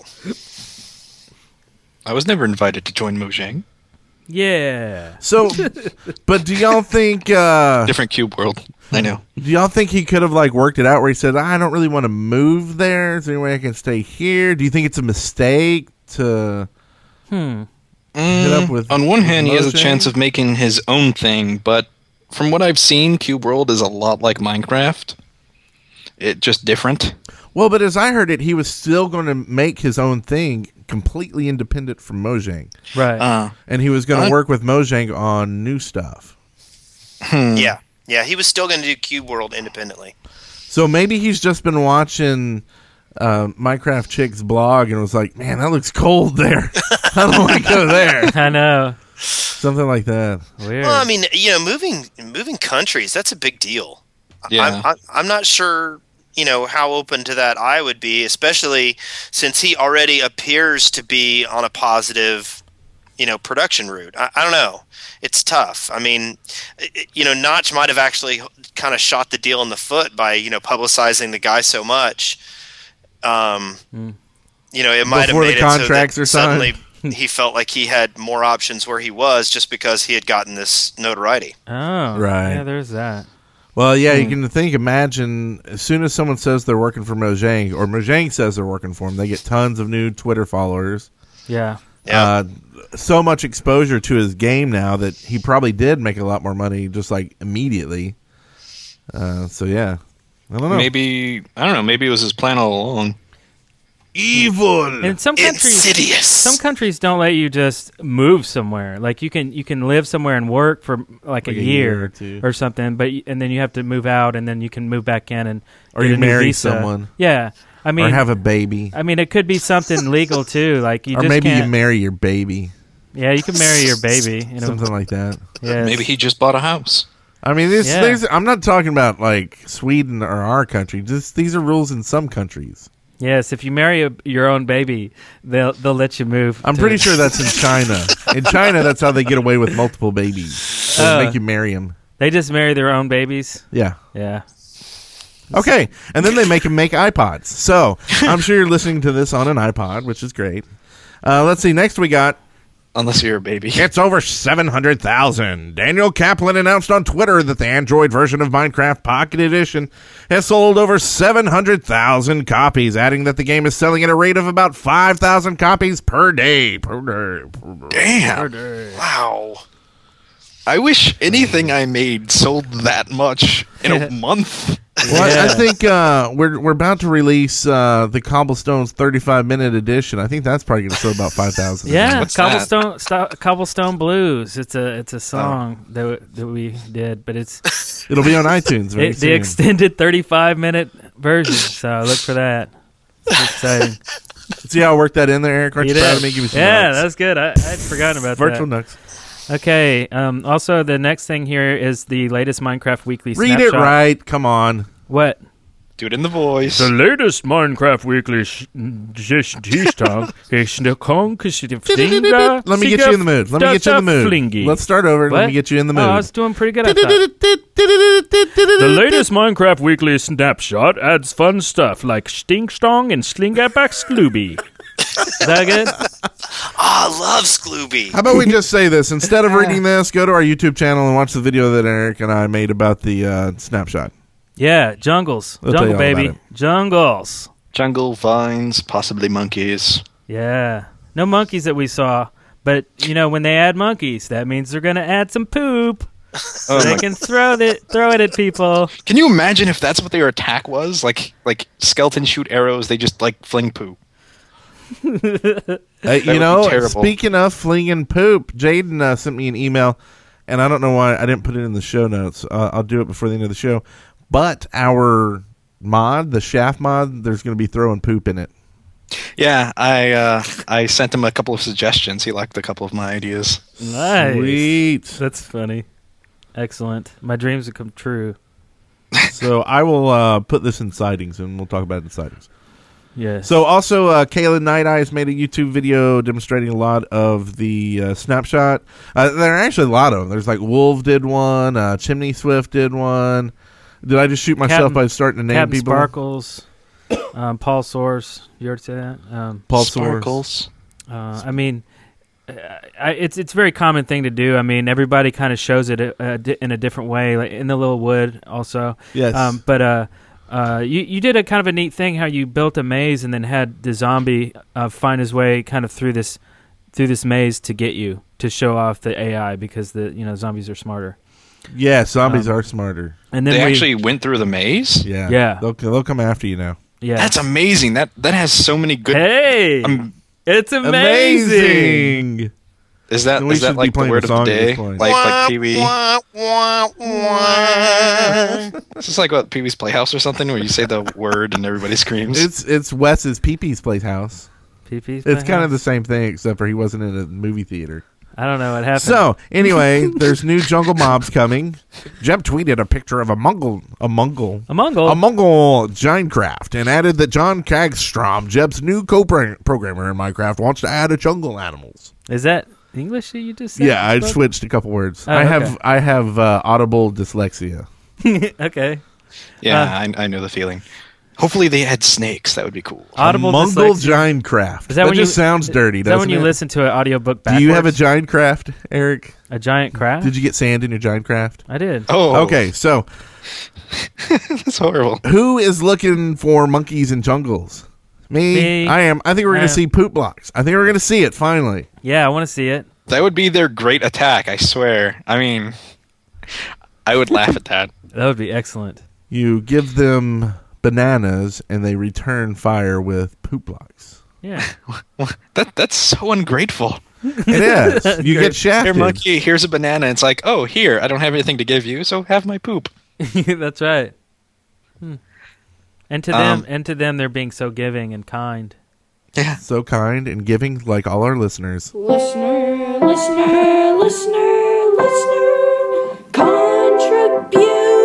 I was never invited to join Mojang. Yeah. So, but do y'all think... different Cube World. I know. Do y'all think he could have worked it out where he said, I don't really want to move there. Is there any way I can stay here? Do you think it's a mistake to hit up with... On one hand, he has a Mojang? chance of making his own thing, but from what I've seen, Cube World is a lot like Minecraft. It just different. Well, but as I heard it, he was still going to make his own thing completely independent from Mojang. Right. And he was going to work with Mojang on new stuff. Yeah, he was still going to do Cube World independently. So maybe he's just been watching Minecraft Chick's blog and was like, man, that looks cold there. I don't want to go there. I know. Something like that. Weird. Well, I mean, moving countries, that's a big deal. Yeah. I'm not sure... how open to that I would be, especially since he already appears to be on a positive, production route. I don't know. It's tough. I mean, Notch might have actually kind of shot the deal in the foot by, publicizing the guy so much. It might Before have made the contracts it so that suddenly he felt like he had more options where he was just because he had gotten this notoriety. Oh, right. Yeah, there's that. Well, yeah, you can imagine, as soon as someone says they're working for Mojang, or Mojang says they're working for them, they get tons of new Twitter followers. Yeah. So much exposure to his game now that he probably did make a lot more money just immediately. So, yeah. I don't know. Maybe it was his plan all along. Evil. In some countries, Insidious. Some countries don't let you just move somewhere. Like you can live somewhere and work for a year or two. or something, and then you have to move out, and then you can move back in and Or get you a new marry visa. someone. Yeah, I mean, or have a baby. I mean, it could be something legal too. Like you or just maybe can't, you marry your baby. Yeah, you can marry your baby. Something like that. Yes. Maybe he just bought a house. I mean, I'm not talking about Sweden or our country. These are rules in some countries. Yes, if you marry your own baby, they'll let you move. I'm pretty sure that's in China. In China, that's how they get away with multiple babies. They make you marry them. They just marry their own babies? Yeah. Yeah. Okay, and then they make them make iPods. So I'm sure you're listening to this on an iPod, which is great. Let's see. Next we got. Unless you're a baby. It's over 700,000. Daniel Kaplan announced on Twitter that the Android version of Minecraft Pocket Edition has sold over 700,000 copies, adding that the game is selling at a rate of about 5,000 copies per day. Damn. Wow. I wish anything I made sold that much in a month. Well, I think we're about to release the Cobblestone's 35-minute edition. I think that's probably going to sell about 5,000. Yeah, What's Cobblestone Blues. It's a song that we did, but it'll be on iTunes. The extended 35-minute version. So look for that. It's exciting. See how I worked that in there, Eric? Aren't you proud of me? Give me some notes. That's good. I had forgotten about Virtual that. Nooks. Okay. Also, the next thing here is the latest Minecraft Weekly Read Snapshot. it right. Come on. What? Do it in the voice. The latest Minecraft Weekly Let me get you in the mood. Let's start over. What? Let me get you in the mood. Oh, I was doing pretty good, I thought. The latest Minecraft Weekly Snapshot adds fun stuff like Stinkstong and Slingerback Sclooby. Is that good? I love Sclooby. How about we just say this? Instead of reading this, go to our YouTube channel and watch the video that Eric and I made about the snapshot. Yeah, jungles. We'll tell you Jungle, all baby. about it. Jungles. Jungle, vines, possibly monkeys. Yeah. No monkeys that we saw, but, when they add monkeys, that means they're going to add some poop. So they can throw it at people. Can you imagine if that's what their attack was? Like skeletons shoot arrows, they just, fling poo. Terrible. Speaking of flinging poop, Jaden sent me an email, and I don't know why I didn't put it in the show notes. I'll do it before the end of the show. But our mod, the Shaft mod, there's going to be throwing poop in it. Yeah, I sent him a couple of suggestions. He liked a couple of my ideas. Nice. Sweet. That's funny. Excellent. My dreams have come true. So I will put this in sightings, and we'll talk about it in sightings. Yes. So also, Kayla Night Eyes made a YouTube video demonstrating a lot of the snapshot. There are actually a lot of them. There's Wolf did one, Chimney Swift did one. Did I just shoot myself by starting to name Captain people? Sparkles, Paul Source. You already say that? Paul Sparkles. It's a very common thing to do. I mean, everybody kind of shows it in a different way, like in the Little Wood also. Yes. You did a kind of a neat thing how you built a maze and then had the zombie find his way kind of through this maze to get you, to show off the AI, because the zombies are smarter. Yeah, zombies are smarter. And then they actually went through the maze? Yeah. They'll come after you now. Yeah. That's amazing. That has so many good... Hey! It's amazing! Is that like the word of the day? Like Pee-wee? This is like what, Pee-wee's Playhouse or something, where you say the word and everybody screams? It's Wes's Pee-Pee's Playhouse. Pee-Pee's It's kind of the same thing, except for he wasn't in a movie theater. I don't know what happened. So, anyway, there's new jungle mobs coming. Jeb tweeted a picture of a Mongol Ginecraft, and added that John Kagstrom, Jeb's new co-programmer in Minecraft, wants to add a jungle animals. Is that English that you just said? Yeah, I switched a couple words. Oh, I have audible dyslexia. Okay. Yeah, I know the feeling. Hopefully they had snakes. That would be cool. Audible Mongol Ginecraft. That just sounds dirty, doesn't it? Is that when you listen to an audiobook backwards? Do you have a Ginecraft, Eric? A giant craft? Did you get sand in your Ginecraft? I did. Oh. Okay, so... That's horrible. Who is looking for monkeys in jungles? Me. I am. I think we're going to see poop blocks. I think we're going to see it, finally. Yeah, I want to see it. That would be their great attack, I swear. I mean, I would laugh at that. That would be excellent. You give them bananas, and they return fire with poop blocks. Yeah. That's so ungrateful. It is. You get shafted. Here, monkey, here's a banana. It's like, oh, here, I don't have anything to give you, so have my poop. That's right. And to them, they're being so giving and kind. Yeah. So kind and giving, like all our listeners. Listener, contributions.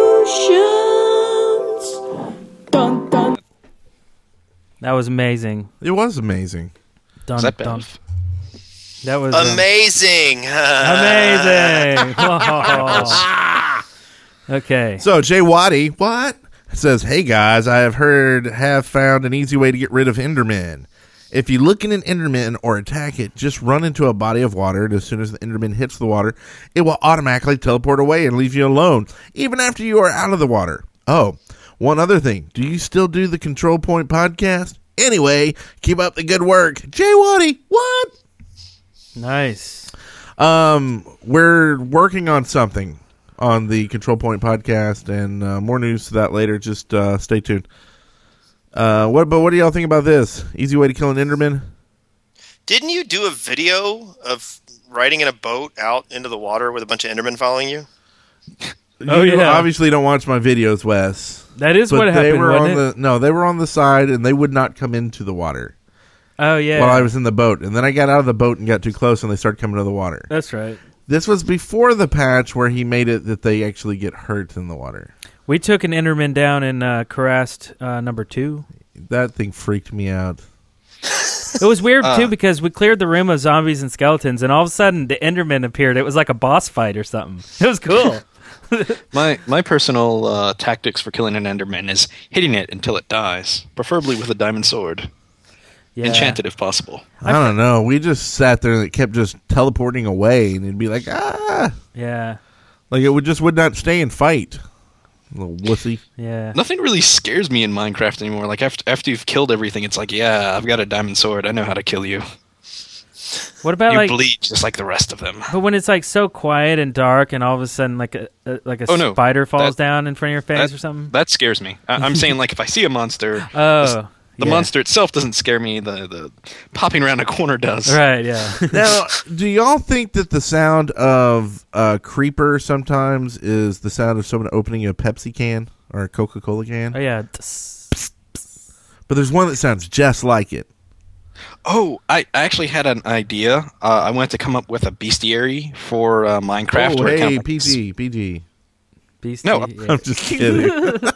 Dun, dun. That was amazing. It was amazing. Dun, was that dun. Bev? That was amazing. Amazing. Okay. So Jay Waddy, what? It says, "Hey guys, I have found an easy way to get rid of Endermen. If you look in an Enderman or attack it, just run into a body of water, and as soon as the Enderman hits the water, it will automatically teleport away and leave you alone, even after you are out of the water. Oh, one other thing. Do you still do the Control Point podcast? Anyway, keep up the good work. Jay Waddy." What? Nice. We're working on something on the Control Point podcast, and more news to that later. Just stay tuned. What do y'all think about this? Easy way to kill an Enderman? Didn't you do a video of riding in a boat out into the water with a bunch of Endermen following you? You obviously don't watch my videos, Wes. That is what happened, wasn't it? No, they were on the side, and they would not come into the water. Oh, yeah. While I was in the boat. And then I got out of the boat and got too close, and they started coming to the water. That's right. This was before the patch where he made it that they actually get hurt in the water. We took an Enderman down in Karast number 2. That thing freaked me out. It was weird, too, because we cleared the room of zombies and skeletons, and all of a sudden the Enderman appeared. It was like a boss fight or something. It was cool. My personal tactics for killing an Enderman is hitting it until it dies, preferably with a diamond sword. Yeah. Enchanted if possible. I don't know. We just sat there and it kept just teleporting away, and it'd be like, ah. Yeah. Like it would not stay and fight. Little wussy. Yeah. Nothing really scares me in Minecraft anymore. Like after you've killed everything, it's like, yeah, I've got a diamond sword. I know how to kill you. What about you bleed just like the rest of them? But when it's like so quiet and dark, and all of a sudden like a spider falls down in front of your face or something, that scares me. I'm saying like if I see a monster, the monster itself doesn't scare me. The popping around a corner does. Right. Yeah. Now, do y'all think that the sound of a creeper sometimes is the sound of someone opening a Pepsi can or a Coca-Cola can? Oh yeah. But there's one that sounds just like it. Oh, I actually had an idea. I wanted to come up with a bestiary for Minecraft. Oh, hey, PG. Beastie, no, I'm just kidding.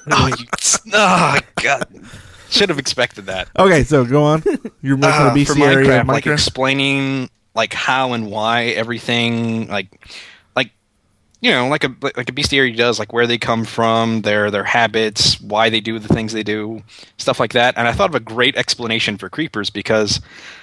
Oh, God. Should have expected that. Okay, so go on. You're making a bestiary for Minecraft, of Minecraft? like explaining like how and why everything, like you know, like a bestiary does, like where they come from, their habits, why they do the things they do, stuff like that. And I thought of a great explanation for creepers because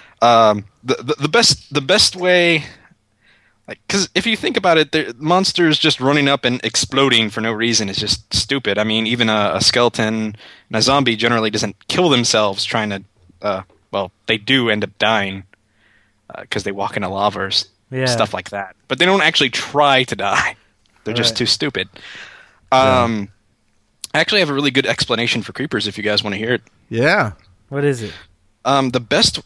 the best way, like, because if you think about it, monsters just running up and exploding for no reason is just stupid. I mean, even a skeleton and a zombie generally doesn't kill themselves trying to. Well, they do end up dying because they walk into lava or stuff like that. But they don't actually try to die. They're just too stupid. I actually have a really good explanation for creepers if you guys want to hear it. Yeah. What is it? The best.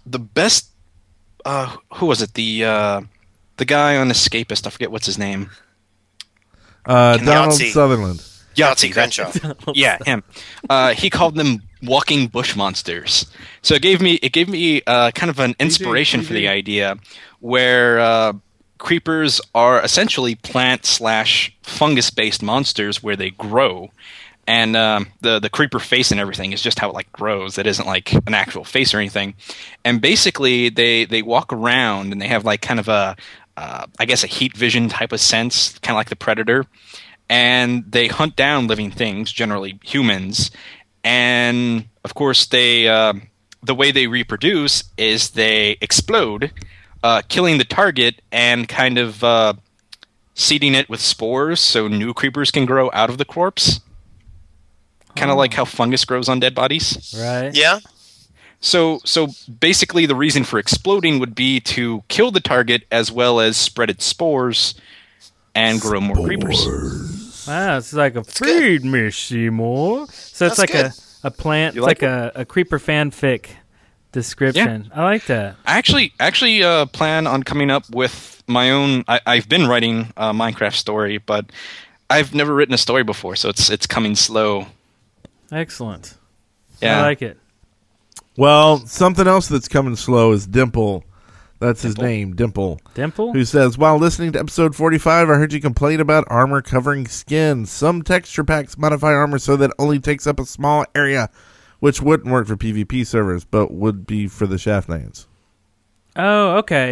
Who was it? The guy on Escapist. I forget what's his name. Donald Yahtzee. Sutherland. Yahtzee Crenshaw. Yeah, him. He called them walking bush monsters. So it gave me kind of an inspiration for the idea where creepers are essentially plant/fungus based monsters where they grow, and the creeper face and everything is just how it like grows. It isn't like an actual face or anything. And basically they walk around and they have like kind of a I guess a heat vision type of sense, kind of like the predator, and they hunt down living things, generally humans. And of course they the way they reproduce is they explode, killing the target and kind of seeding it with spores so new creepers can grow out of the corpse. Kind of like how fungus grows on dead bodies. Right. Yeah. So basically the reason for exploding would be to kill the target as well as spread its spores and grow more creepers. Wow, it's like a feed me, Seymour. So it's like a plant, it's like a creeper fanfic description. Yeah. I like that. I actually plan on coming up with my own. I've been writing a Minecraft story, but I've never written a story before, so it's coming slow. Excellent. Yeah. I like it. Well, something else that's coming slow is Dimple. That's his name, Dimple. Dimple? Who says, while listening to episode 45, I heard you complain about armor covering skin. Some texture packs modify armor so that it only takes up a small area, which wouldn't work for PvP servers, but would be for the Shaft Lands. Oh, okay.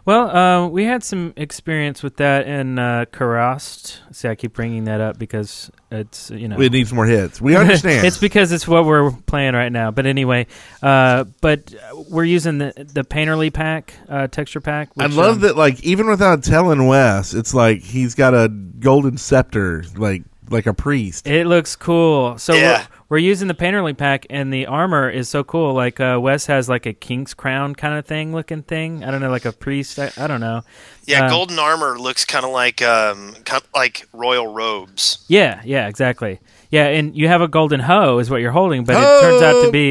Well, we had some experience with that in Karast. See, I keep bringing that up because it's, it needs more hits. We understand. It's because it's what we're playing right now. But anyway, but we're using the Painterly pack, texture pack. I love that, like, even without telling Wes, it's like he's got a golden scepter, like a priest. It looks cool. So we're using the Painterly pack, and the armor is so cool. Like Wes has like a king's crown kind of looking thing. I don't know, like a priest. I don't know. Yeah, golden armor looks kind of like royal robes. Yeah, exactly. Yeah, and you have a golden hoe is what you're holding, but it turns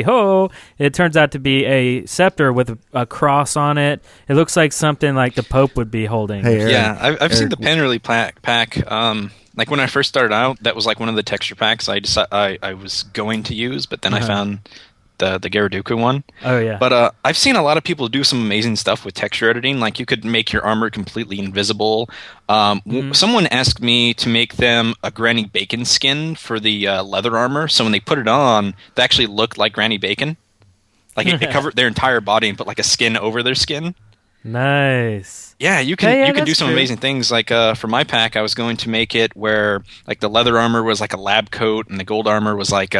out to be a scepter with a cross on it. It looks like something like the Pope would be holding. Hey, Eric, I've seen the Painterly pack. Like when I first started out, that was like one of the texture packs I was going to use, but then I found the Gyaraduku one. Oh yeah. But I've seen a lot of people do some amazing stuff with texture editing. Like you could make your armor completely invisible. Someone asked me to make them a Granny Bacon skin for the leather armor, so when they put it on, they actually looked like Granny Bacon. Like it covered their entire body and put like a skin over their skin. Nice. Yeah, you can do some amazing things. Like for my pack, I was going to make it where like the leather armor was like a lab coat, and the gold armor was like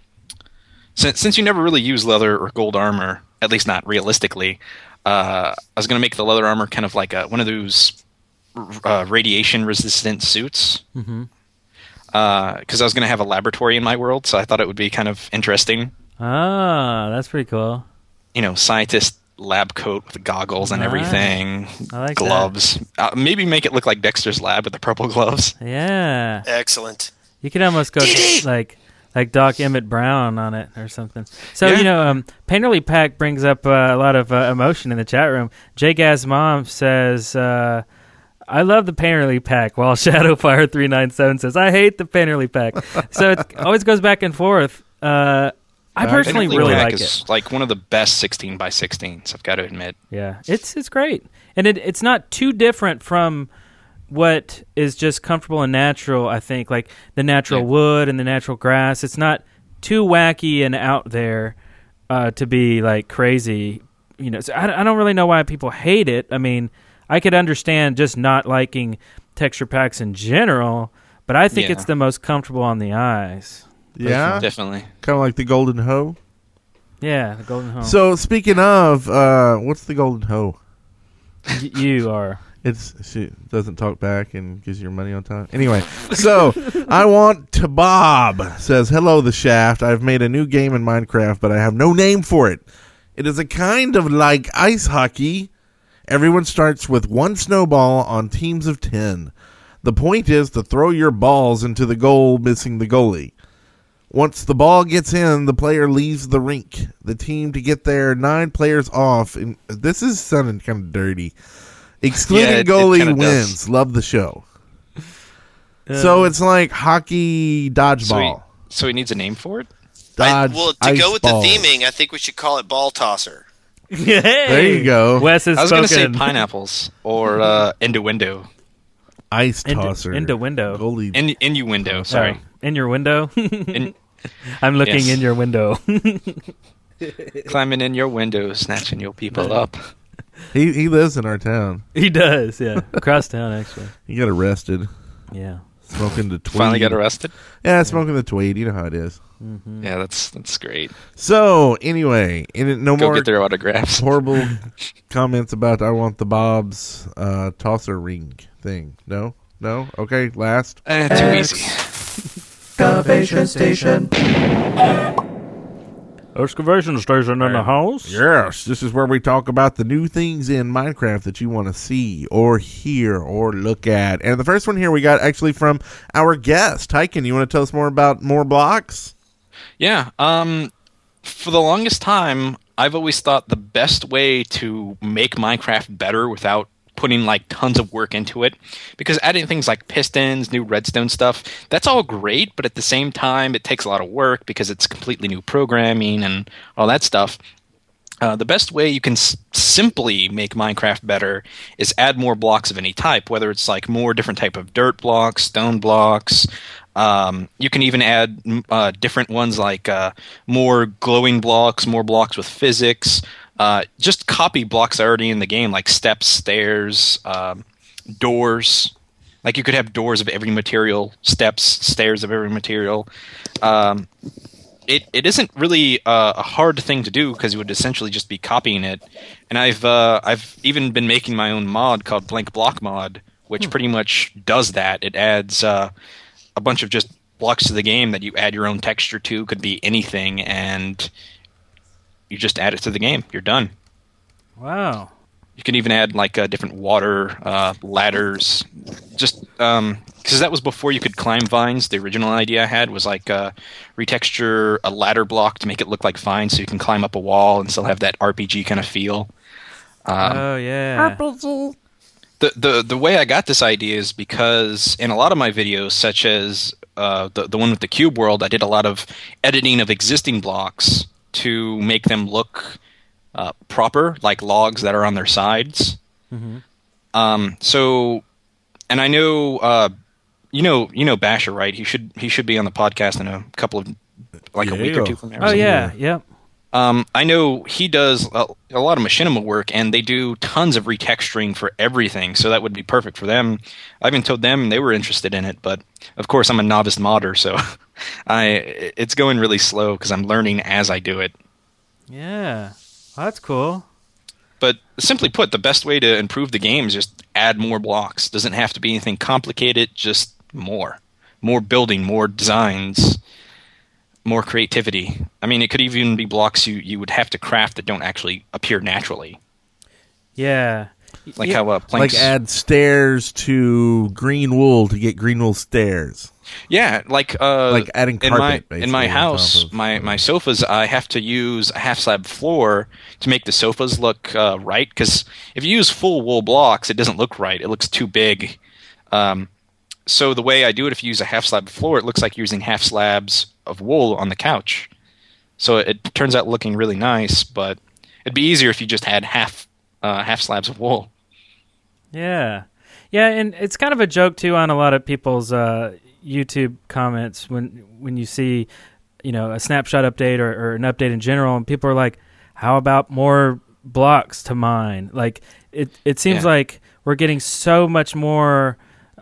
since you never really use leather or gold armor, at least not realistically. I was going to make the leather armor kind of like one of those radiation resistant suits. Mm-hmm. Because I was going to have a laboratory in my world, so I thought it would be kind of interesting. Ah, that's pretty cool. Scientist lab coat with goggles and everything. I like gloves. Maybe make it look like Dexter's lab with the purple gloves. Yeah. Excellent. You could almost go like Doc Emmett Brown on it or something. So, Painterly Pack brings up a lot of emotion in the chat room. J-Gaz Mom says, I love the Painterly Pack, while Shadowfire397 says, I hate the Painterly Pack. So it always goes back and forth. I personally really like it. It's like one of the best 16x16s, I've got to admit. Yeah, it's great. And it's not too different from what is just comfortable and natural, I think, like the natural wood and the natural grass. It's not too wacky and out there to be like crazy. So I don't really know why people hate it. I mean, I could understand just not liking texture packs in general, but I think it's the most comfortable on the eyes. Yeah, definitely. Kind of like the golden hoe. Yeah, the golden hoe. So speaking of, what's the golden hoe? You are. She doesn't talk back and gives you your money on time. Anyway, so I want to Bob says, hello, the Shaft. I've made a new game in Minecraft, but I have no name for it. It is a kind of like ice hockey. Everyone starts with one snowball on teams of 10. The point is to throw your balls into the goal, missing the goalie. Once the ball gets in, the player leaves the rink. The team to get there, 9 players off. And this is sounding kind of dirty. Excluding goalie wins. Does. Love the show. So it's like hockey dodgeball. So he needs a name for it? To go with the theming, I think we should call it ball tosser. Hey, there you go. Wes is I was going to say pineapples or innuendo. Ice tosser. Innuendo. Goalie. Innuendo, sorry. In your window? I'm looking in your window. Climbing in your window, snatching your people up. He lives in our town. He does, yeah. Across town, actually. He got arrested. Yeah. Smoking the tweed. Finally got arrested? Yeah, smoking the tweed. You know how it is. Mm-hmm. Yeah, that's great. So, anyway, no Go more get their autographs. Horrible comments about I want the Bob's tosser ring thing. No? Okay, last. Too easy. Excavation station. Excavation station in the house. Yes, this is where we talk about the new things in Minecraft that you want to see or hear or look at. And the first one here we got actually from our guest. Tyken, you want to tell us more about more blocks? Yeah. For the longest time, I've always thought the best way to make Minecraft better without putting like tons of work into it, because adding things like pistons, new redstone stuff, that's all great, but at the same time it takes a lot of work because it's completely new programming and all that stuff. The best way you can simply make Minecraft better is add more blocks of any type, whether it's like more different type of dirt blocks, stone blocks. You can even add different ones like more glowing blocks, more blocks with physics. just copy blocks already in the game, like steps, stairs, doors. Like you could have doors of every material, steps, stairs of every material. It isn't really a hard thing to do because you would essentially just be copying it. And I've even been making my own mod called Blank Block Mod, which pretty much does that. It adds a bunch of just blocks to the game that you add your own texture to. Could be anything, and you just add it to the game. You're done. Wow. You can even add like different water ladders, just because that was before you could climb vines. The original idea I had was like retexture a ladder block to make it look like vines, so you can climb up a wall and still have that RPG kind of feel. Oh yeah. RPG. The way I got this idea is because in a lot of my videos, such as the one with the cube world, I did a lot of editing of existing blocks to make them look proper, like logs that are on their sides. Mm-hmm. So, and I know, you know Basher, right? He should be on the podcast in a couple of a week or two from now. Oh yeah, yep. I know he does a lot of machinima work, and they do tons of retexturing for everything, so that would be perfect for them. I even told them they were interested in it, but of course I'm a novice modder, so it's going really slow because I'm learning as I do it. Yeah, well, that's cool. But simply put, the best way to improve the game is just add more blocks. Doesn't have to be anything complicated, just more building, more designs, more creativity. I mean, it could even be blocks you would have to craft that don't actually appear naturally. Yeah. Like how planks... Like add stairs to green wool to get green wool stairs. Yeah, like adding carpet. In my house, my sofas, I have to use a half slab floor to make the sofas look right. Because if you use full wool blocks, it doesn't look right. It looks too big. So the way I do it, if you use a half slab floor, it looks like you're using half slabs of wool on the couch. So it turns out looking really nice. But it'd be easier if you just had half slabs of wool. Yeah, and it's kind of a joke too on a lot of people's YouTube comments when you see, a snapshot update or an update in general, and people are like, "How about more blocks to mine?" Like it seems like we're getting so much more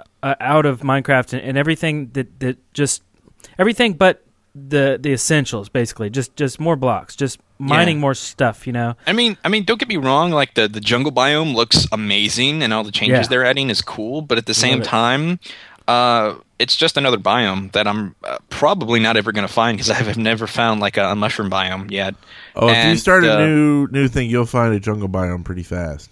out of Minecraft and everything that just everything but the essentials, basically just more blocks, just mining more stuff. I mean, don't get me wrong. Like the jungle biome looks amazing, and all the changes they're adding is cool. But at the same time, it's just another biome that I'm probably not ever going to find because I have never found like a mushroom biome yet. Oh, if you start a new thing, you'll find a jungle biome pretty fast.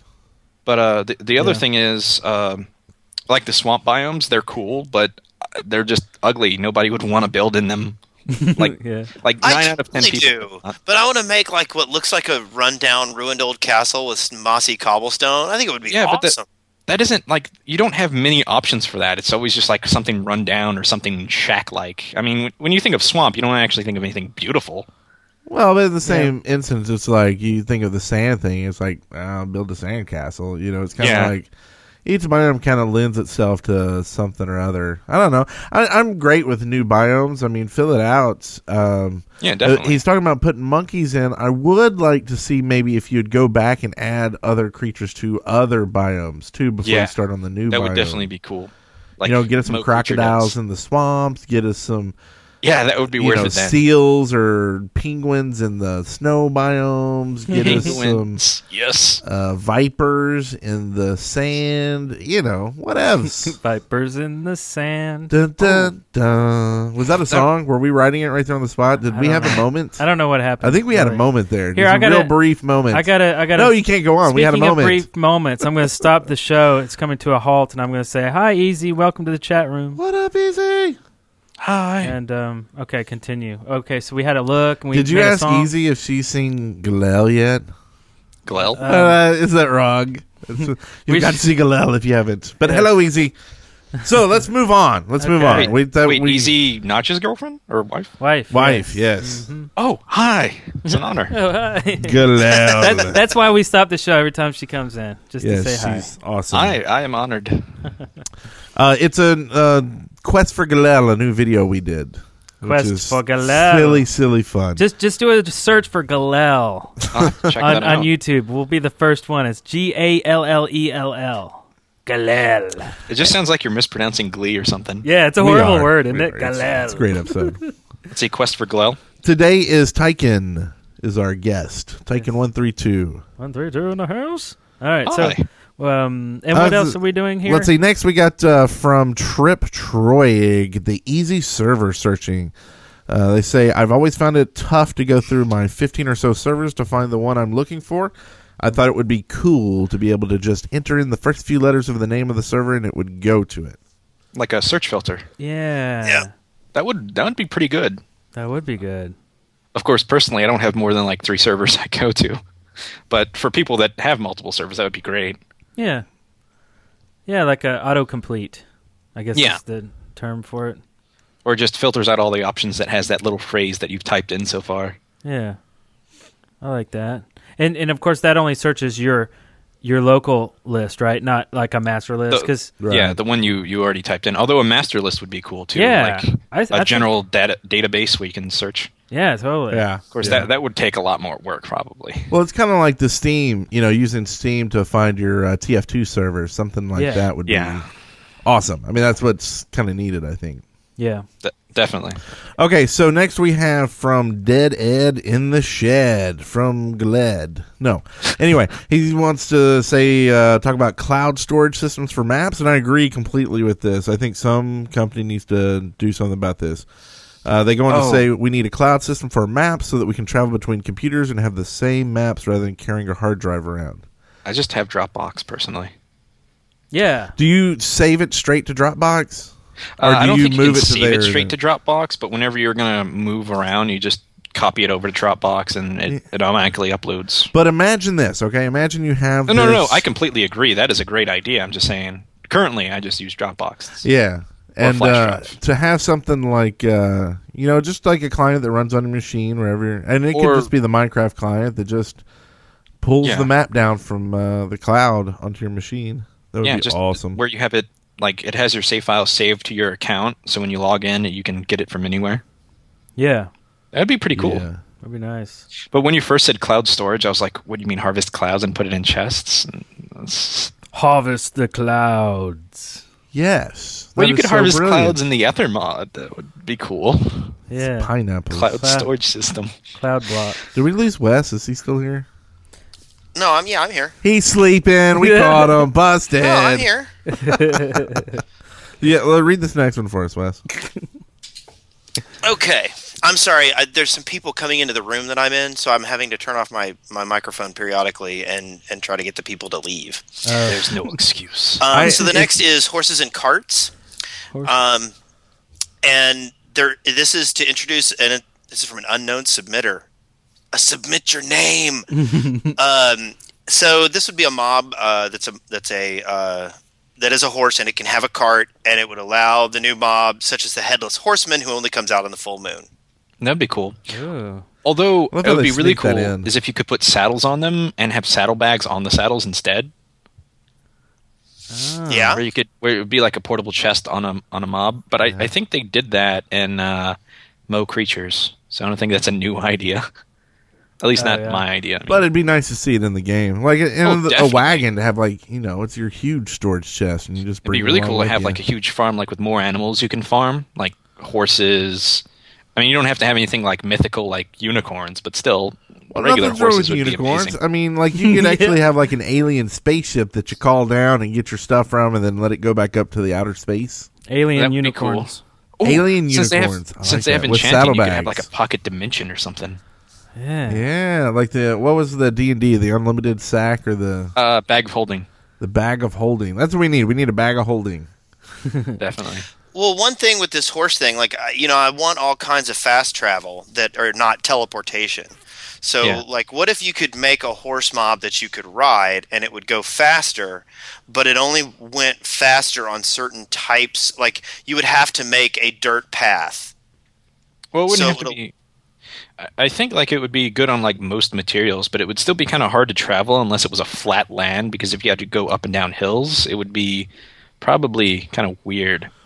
But the other thing is, like the swamp biomes, they're cool, but they're just ugly. Nobody would want to build in them. Like 9 out of 10 people do. But I want to make like what looks like a rundown, ruined old castle with mossy cobblestone. I think it would be awesome. But that isn't like you don't have many options for that. It's always just like something run down or something shack-like. I mean, when you think of swamp, you don't actually think of anything beautiful. Well, but in the same instance, it's like you think of the sand thing. It's like build a sand castle. It's kind of like. Each biome kind of lends itself to something or other. I don't know. I'm great with new biomes. I mean, fill it out. Yeah, definitely. He's talking about putting monkeys in. I would like to see maybe if you'd go back and add other creatures to other biomes, too, before you start on the new biome. That would definitely be cool. Like, get us some crocodiles in the swamps. Get us some... Yeah, that would be worth it then. Seals or penguins in the snow biomes. Get us some vipers in the sand. What else? Vipers in the sand. Dun, dun, dun. Was that a song? Were we writing it right there on the spot? Did we have a moment? I don't know what happened. I think we had a moment there. Here, I got a real brief moment. I got. No, you can't go on. We had a moment. Speaking of brief moments, I'm going to stop the show. It's coming to a halt, and I'm going to say, "Hi, Easy. Welcome to the chat room." What up, Easy? Hi. And okay, continue. Okay, so we had a look. And we Did you ask Easy if she's seen Galel yet? Galel? Is that wrong? You've got to see Galel if you haven't. But hello, Easy. So let's move on. Wait, Easy Notch's girlfriend or wife? Wife, yes. Mm-hmm. Oh, hi. It's an honor. Oh, hi. Galel. That's why we stop the show every time she comes in, just to say hi. She's awesome. I am honored. It's a Quest for Galel, a new video we did. Quest for Galel. Silly fun. Just do a search for Galel Check that on out. YouTube. We'll be the first one. It's Gallell. Galel. It just sounds like you're mispronouncing Glee or something. Yeah, it's a We horrible are. word, isn't We it? are. Galel. It's a great episode. Let's see, Quest for Glel. Today is Tyken is our guest. Tyken 132. 132 in the house. All right, Hi. so and what else are we doing here? Let's see. Next, we got from Trip Troig, the easy server searching. They say, I've always found it tough to go through my 15 or so servers to find the one I'm looking for. I thought it would be cool to be able to just enter in the first few letters of the name of the server and it would go to it. Like a search filter. Yeah. That would be pretty good. That would be good. Of course, personally, I don't have more than like 3 servers I go to. But for people that have multiple servers, that would be great. Yeah. Yeah, like a autocomplete, I guess Yeah. is the term for it. Or just filters out all the options that has that little phrase that you've typed in so far. Yeah. I like that. And of course that only searches your local list, right? Not like a master list cuz Yeah, the one you already typed in. Although a master list would be cool too. Yeah. Like I a general database where you can search. Yeah, totally. Yeah. Of course, that would take a lot more work probably. Well, it's kind of like the Steam, using Steam to find your TF2 servers. Something like that would be awesome. I mean, that's what's kind of needed, I think. Yeah. Definitely. Okay, so next we have from Dead Ed in the Shed from Gled. No. Anyway, he wants to say, talk about cloud storage systems for maps, and I agree completely with this. I think some company needs to do something about this. They go on to say we need a cloud system for maps so that we can travel between computers and have the same maps rather than carrying a hard drive around. I just have Dropbox personally. Yeah. Do you save it straight to Dropbox? Or I don't you think you move can it to save there it straight and- to Dropbox, but whenever you're going to move around, you just copy it over to Dropbox and it automatically uploads. But imagine this, okay? Imagine you have No. I completely agree. That is a great idea. I'm just saying, currently I just use Dropbox. Yeah. And flash drive. to have something like, just like a client that runs on your machine wherever, and it could Or- just be the Minecraft client that just pulls Yeah. the map down from the cloud onto your machine. That would be just awesome. where you have it, like it has your save file saved to your account, so when you log in, you can get it from anywhere. Yeah. That'd be pretty cool. Yeah. That'd be nice. But when you first said cloud storage, I was like, what do you mean harvest clouds and put it in chests? And Harvest the clouds. Yes. well, That you is could so harvest brilliant. clouds in the Ether mod. That would be cool. Yeah. Pineapples. Cloud storage system. Cloud block. Did we lose Wes? Is he still here? No, I'm here. He's sleeping. We caught him. Busted. No, I'm here. Yeah, well, read this next one for us, Wes. Okay. I'm sorry. There's some people coming into the room that I'm in, so I'm having to turn off my microphone periodically and try to get the people to leave. There's no excuse. So the next is horses and carts. And this is to introduce, and this is from an unknown submitter. Submit your name. So this would be a mob that is a horse, and it can have a cart, and it would allow the new mob, such as the Headless Horseman, who only comes out on the full moon. That'd be cool. Ooh. Although Love it how would they be really sneak that cool in. is if you could put saddles on them and have saddlebags on the saddles instead. Yeah. Where it would be like a portable chest on a mob. But I think they did that in Mo Creatures, so I don't think that's a new idea. At least not my idea. I mean. But it'd be nice to see it in the game. Like a definitely. wagon to have, like, it's your huge storage chest, and you just It'd bring be really it along cool to with have you. like a huge farm, like with more animals you can farm, like horses. I mean, you don't have to have anything like mythical, like unicorns, but still, regular Nothing's wrong horses with would be unicorns. amazing. I mean, like, you could actually have like an alien spaceship that you call down and get your stuff from, and then let it go back up to the outer space. Alien That'd be cool. unicorns. Ooh, Alien since unicorns. I Since like they have that. With enchanting, you could have saddlebags. like a pocket dimension or something. Yeah. Yeah, like what was the D&D, the unlimited sack or the Bag of holding. the bag of holding? That's what we need. We need a bag of holding. Definitely. Well, one thing with this horse thing, like, I want all kinds of fast travel that are not teleportation. So, Yeah. like, what if you could make a horse mob that you could ride and it would go faster, but it only went faster on certain types? Like, you would have to make a dirt path. Well, it wouldn't So have to it'll- be. I think like it would be good on like most materials, but it would still be kind of hard to travel unless it was a flat land. Because if you had to go up and down hills, it would be probably kind of weird.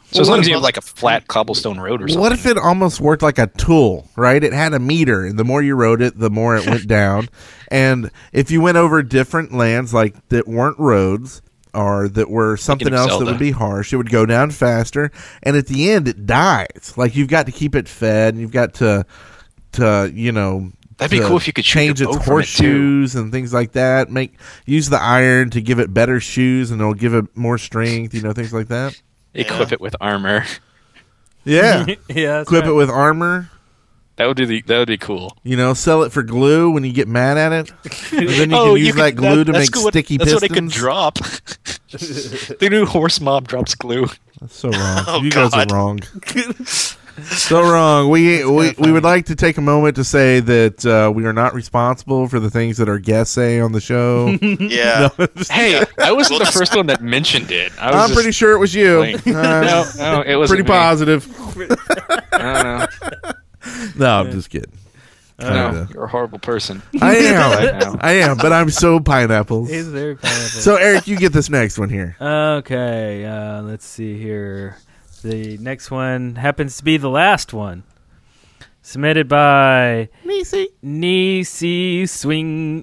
So as long as you have like a flat cobblestone road or something. What if it almost worked like a tool, right? It had a meter, and the more you rode it, the more it went down. And if you went over different lands like that weren't roads or that were something else that would be harsh, it would go down faster. And at the end, it dies. Like you've got to keep it fed, and you've got to that'd be cool if you could change its horseshoes and things like that. Use the iron to give it better shoes, and it'll give it more strength. Things like that. Equip it with armor. Yeah, yeah. Equip it with armor. That would be cool. Sell it for glue when you get mad at it. And then you can use that glue to make sticky pistons. That's what it could drop. The new horse mob drops glue. That's so wrong. You guys are wrong. So wrong. We would like to take a moment to say that we are not responsible for the things that our guests say on the show. Yeah. Hey, I wasn't the first one that mentioned it. I'm pretty sure it was you. No, it was pretty positive. No, I'm just kidding. No, you're a horrible person. I am, but I'm so pineapples. He's very pineapple. So Eric, you get this next one here. Okay, let's see here. The next one happens to be the last one. Submitted by Nisi Swing.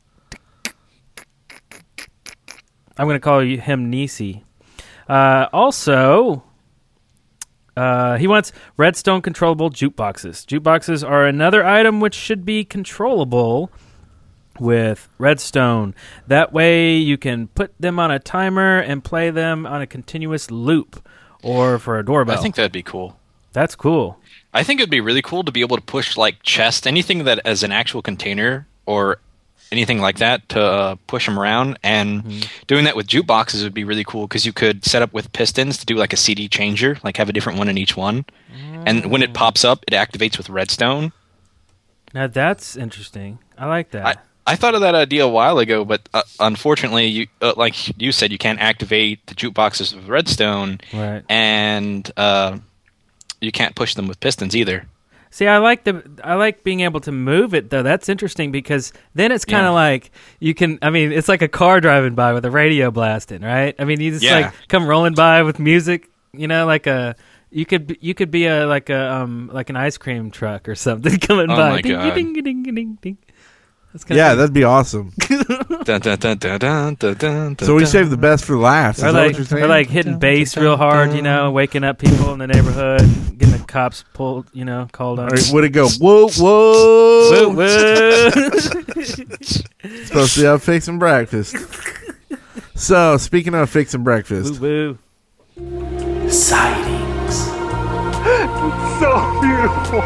I'm going to call him Nisi. Also, he wants redstone controllable jukeboxes. Jukeboxes are another item which should be controllable with redstone. That way you can put them on a timer and play them on a continuous loop. Or for a doorbell. I think that'd be cool. That's cool. I think it'd be really cool to be able to push like chests, anything that as an actual container or anything like that to push them around. And doing that with jukeboxes would be really cool because you could set up with pistons to do like a CD changer, like have a different one in each one. And when it pops up, it activates with redstone. Now that's interesting. I like that. I thought of that idea a while ago, but unfortunately, you, like you said, you can't activate the jukeboxes with redstone, right? And you can't push them with pistons either. See, I like being able to move it though. That's interesting because then it's kind of like you can. I mean, it's like a car driving by with a radio blasting, right? I mean, you just like come rolling by with music, like a. You could be like an ice cream truck or something coming by. My God. Ding, ding, ding, ding, ding. That'd be awesome. Dun, dun, dun, dun, dun, dun, dun, so we saved the best for last. Or like hitting bass real hard, waking up people in the neighborhood, getting the cops pulled, called on. Would it go, whoa, whoa? Whoa, whoa. Supposed to be out fixing breakfast. So, speaking of fixing breakfast. Woo, woo. Sightings. It's so beautiful.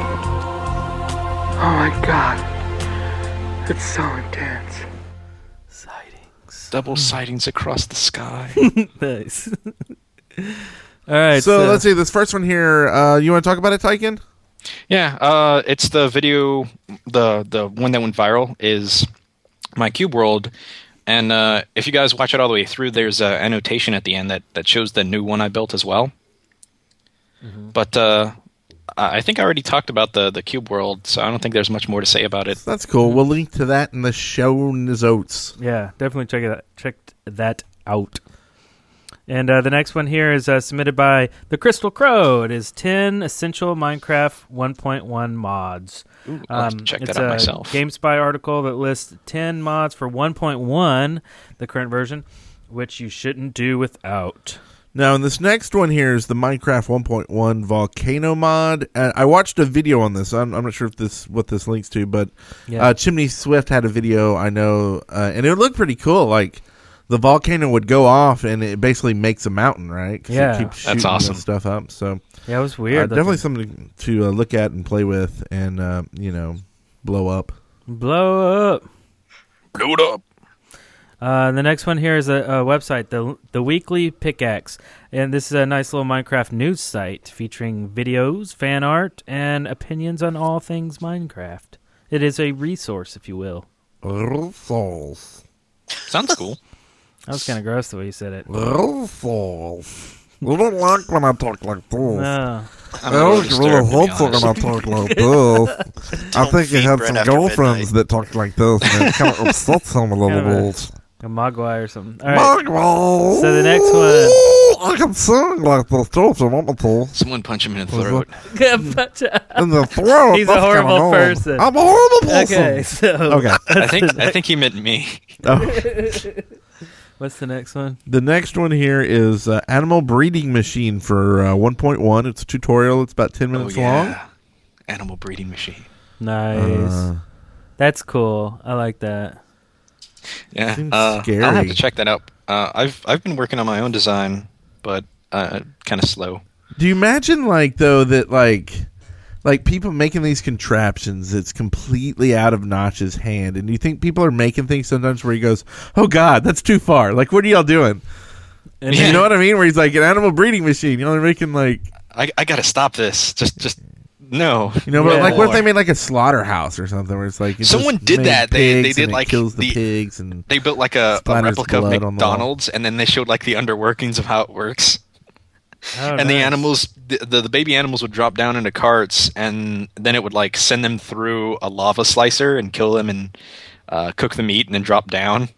Oh my God. It's so intense. Sightings. Double sightings across the sky. Nice. All right. So let's see. This first one here, you want to talk about it, Tyken? Yeah. It's the video, the one that went viral is my Cube World. And if you guys watch it all the way through, there's an annotation at the end that shows the new one I built as well. Mm-hmm. But I think I already talked about the Cube World, so I don't think there's much more to say about it. That's cool. We'll link to that in the show notes. Yeah, definitely check that out. And the next one here is submitted by the Crystal Crow. It is 10 essential Minecraft 1.1 mods. Ooh, I'll have to check that out myself. It's a GameSpy article that lists 10 mods for 1.1, the current version, which you shouldn't do without. Now, in this next one here is the Minecraft 1.1 Volcano mod. I watched a video on this. I'm not sure if what this links to, but Chimney Swift had a video, I know, and it looked pretty cool. Like, the volcano would go off, and it basically makes a mountain, right? Yeah. It keeps shooting that's awesome. stuff up. So yeah, it was weird. Definitely something to look at and play with and, blow up. Blow up. Blow it up. The next one here is a website, the Weekly Pickaxe, and this is a nice little Minecraft news site featuring videos, fan art, and opinions on all things Minecraft. It is a resource, if you will. Resource. Sounds cool. That was kind of gross the way you said it. Resource. You don't like when I talk like this. No. I was really hopeful when I talk like this. I think you had some girlfriends that talked like this, and it kind of upsets them a little bit. A Mogwai or something. All right. Mogwai. So the next one. I can sing like the throat of Mamatul. Someone punch him in the throat. In the throat. He's a horrible person. I'm a horrible person. Okay, so okay. I think he meant me. Oh. What's the next one? The next one here is Animal Breeding Machine for 1.1. It's a tutorial. It's about 10 minutes long. Animal Breeding Machine. Nice. That's cool. I like that. Yeah, scary. I'll have to check that out. I've been working on my own design, but kind of slow. Do you imagine, though, that like people making these contraptions, it's completely out of Notch's hand, and you think people are making things sometimes where he goes, "Oh God, that's too far." Like, what are y'all doing? And you know what I mean? Where he's like an animal breeding machine. You know, they're making I got to stop this. Just. No, but what if they made like a slaughterhouse or something where it's like someone did that. They did like kills the pigs and they built like a replica of McDonald's and then they showed like the underworkings of how it works. Oh, and the animals, the baby animals would drop down into carts and then it would like send them through a lava slicer and kill them and cook the meat and then drop down.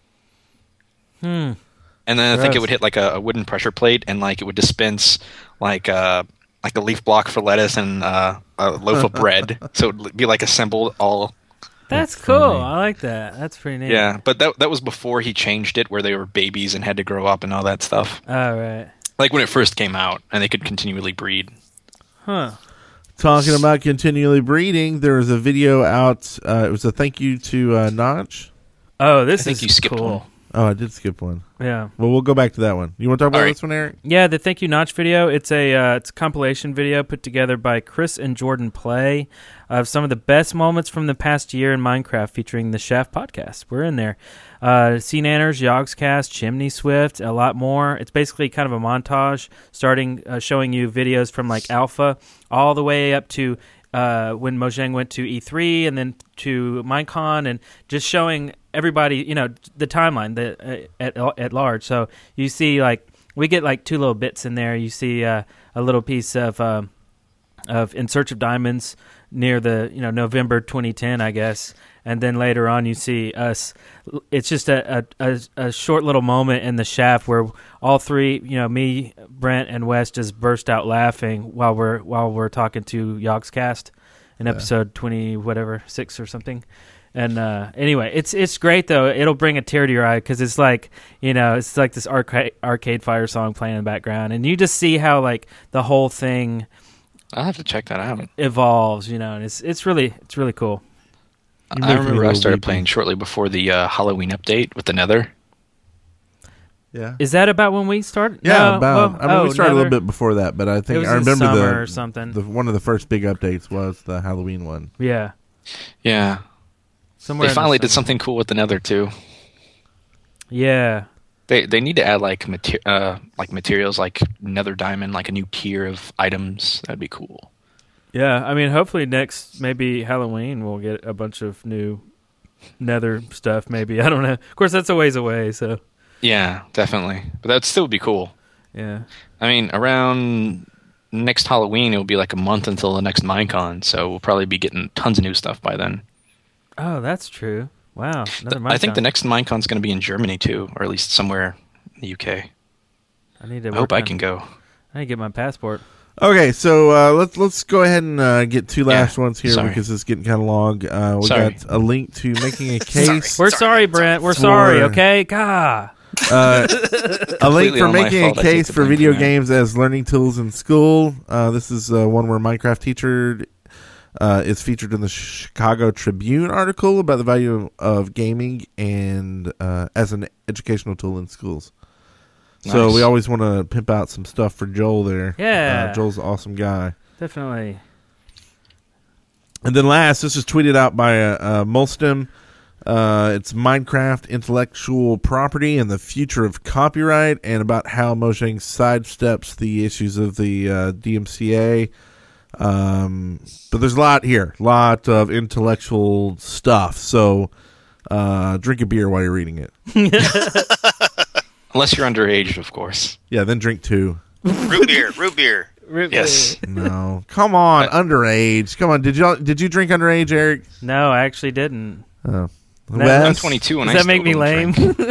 And then I think it would hit like a wooden pressure plate and like it would dispense like a leaf block for lettuce and a loaf of bread, so it would be like assembled all. That's cool. Funny. I like that. That's pretty neat. Yeah, but that was before he changed it, where they were babies and had to grow up and all that stuff. All right. Like when it first came out, and they could continually breed. Huh. Talking about continually breeding, there was a video out. It was a thank you to Notch. Oh, this I think is you skipped cool. one. Oh, I did skip one. Yeah. Well, we'll go back to that one. You want to talk about this one, Eric? Yeah, the Thank You Notch video. It's a compilation video put together by Chris and Jordan Play of some of the best moments from the past year in Minecraft featuring the Shaft podcast. We're in there. Sea Nanners, Yogscast, Chimney Swift, a lot more. It's basically kind of a montage starting showing you videos from like Alpha all the way up to when Mojang went to E3 and then to Minecon and just showing everybody, the timeline at large. So you see, we get like two little bits in there. You see a little piece of In Search of Diamonds near the November 2010, I guess, and then later on you see us. It's just a short little moment in the Shaft where all three, me, Brent, and Wes just burst out laughing while we're talking to Yogscast in episode 6 or something. And anyway, it's great though. It'll bring a tear to your eye because it's like it's like this Arcade Fire song playing in the background, and you just see how like the whole thing. I'll have to check that out. Evolves, and it's really cool. I remember I started playing shortly before the Halloween update with the Nether. Yeah, is that about when we started? Yeah, we started a little bit before that, but I think I remember summer or something. One of the first big updates was the Halloween one. Yeah. They finally did something cool with the Nether too. Yeah. They need to add like materials like Nether Diamond, like a new tier of items. That'd be cool. Yeah, I mean, hopefully next maybe Halloween we'll get a bunch of new Nether stuff. Maybe I don't know. Of course, that's a ways away. So. Yeah, definitely, but that'd still be cool. Yeah. I mean, around next Halloween, it'll be like a month until the next Minecon, so we'll probably be getting tons of new stuff by then. Oh, that's true. Wow. I think the next Minecon's going to be in Germany too, or at least somewhere in the UK. I hope I can go. I need to get my passport. Okay, so let's go ahead and get two last ones here because it's getting kind of long. We got a link to making a case. We're sorry, Brent. We're sorry. Okay, God. A link for making a case for video games as learning tools in school. This is one where Minecraft Teacher is featured in the Chicago Tribune article about the value of gaming and as an educational tool in schools. Nice. So we always want to pimp out some stuff for Joel there. Yeah. Joel's an awesome guy. Definitely. And then last, this is tweeted out by Molstem. It's Minecraft intellectual property and the future of copyright, and about how Mojang sidesteps the issues of the DMCA. But there's a lot here, lot of intellectual stuff. So drink a beer while you're reading it. Unless you're underage, of course. Yeah, then drink two. Root beer. Yes. No, come on, underage. Come on, did you drink underage, Eric? No, I actually didn't. Oh. I'm 22 and does that make me lame?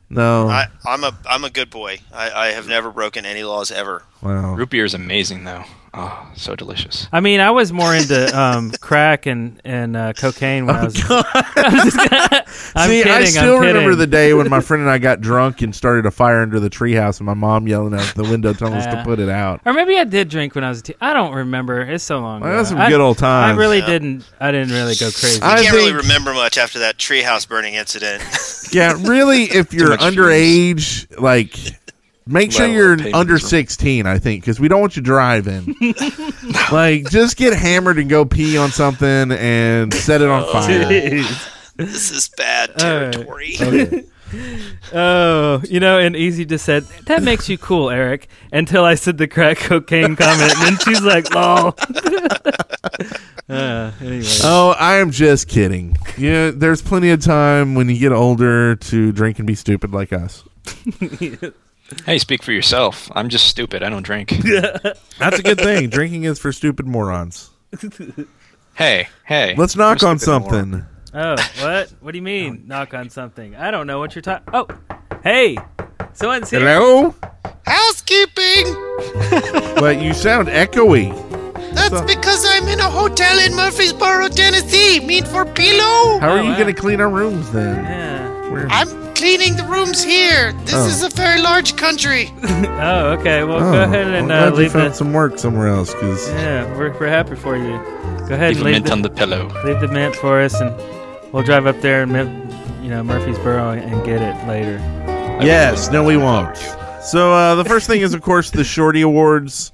No. I'm a good boy. I have never broken any laws ever. Wow. Root beer is amazing, though. Oh, so delicious. I mean, I was more into crack and cocaine when I was. I'm See, kidding, I still I'm remember kidding. the day when my friend and I got drunk and started a fire under the treehouse, and my mom yelling out the window telling us to put it out. Or maybe I did drink when I was a teen. I don't remember. It's so long ago. That's some good old times. I really didn't. I didn't really go crazy. I can't really remember much after that treehouse burning incident. Yeah, really, if you're underage, like, make sure you're under 16, I think, because we don't want you driving. Like, just get hammered and go pee on something and set it on fire. This is bad territory. Okay. Oh, and Easy just said, that makes you cool, Eric, until I said the crack cocaine comment, and then she's like, lol. Anyway. Oh, I am just kidding. Yeah, there's plenty of time when you get older to drink and be stupid like us. Hey, speak for yourself. I'm just stupid. I don't drink. That's a good thing. Drinking is for stupid morons. Hey. Let's knock on something. Oh, what? What do you mean, knock on something? I don't know what you're talking... Oh, hey, someone's here. Hello? Housekeeping! But you sound echoey. That's because I'm in a hotel in Murfreesboro, Tennessee. Meet for pillow. How are you going to clean our rooms then? Yeah. I'm cleaning the rooms here. This is a very large country. Oh, okay. Well, go ahead and I'm glad you leave found some work somewhere else. Yeah, we're happy for you. Go ahead Leave and a mint on the pillow. Leave the mint for us, and we'll drive up there and Murfreesboro and get it later. Yes. No, we won't. So the first thing is, of course, the Shorty Awards.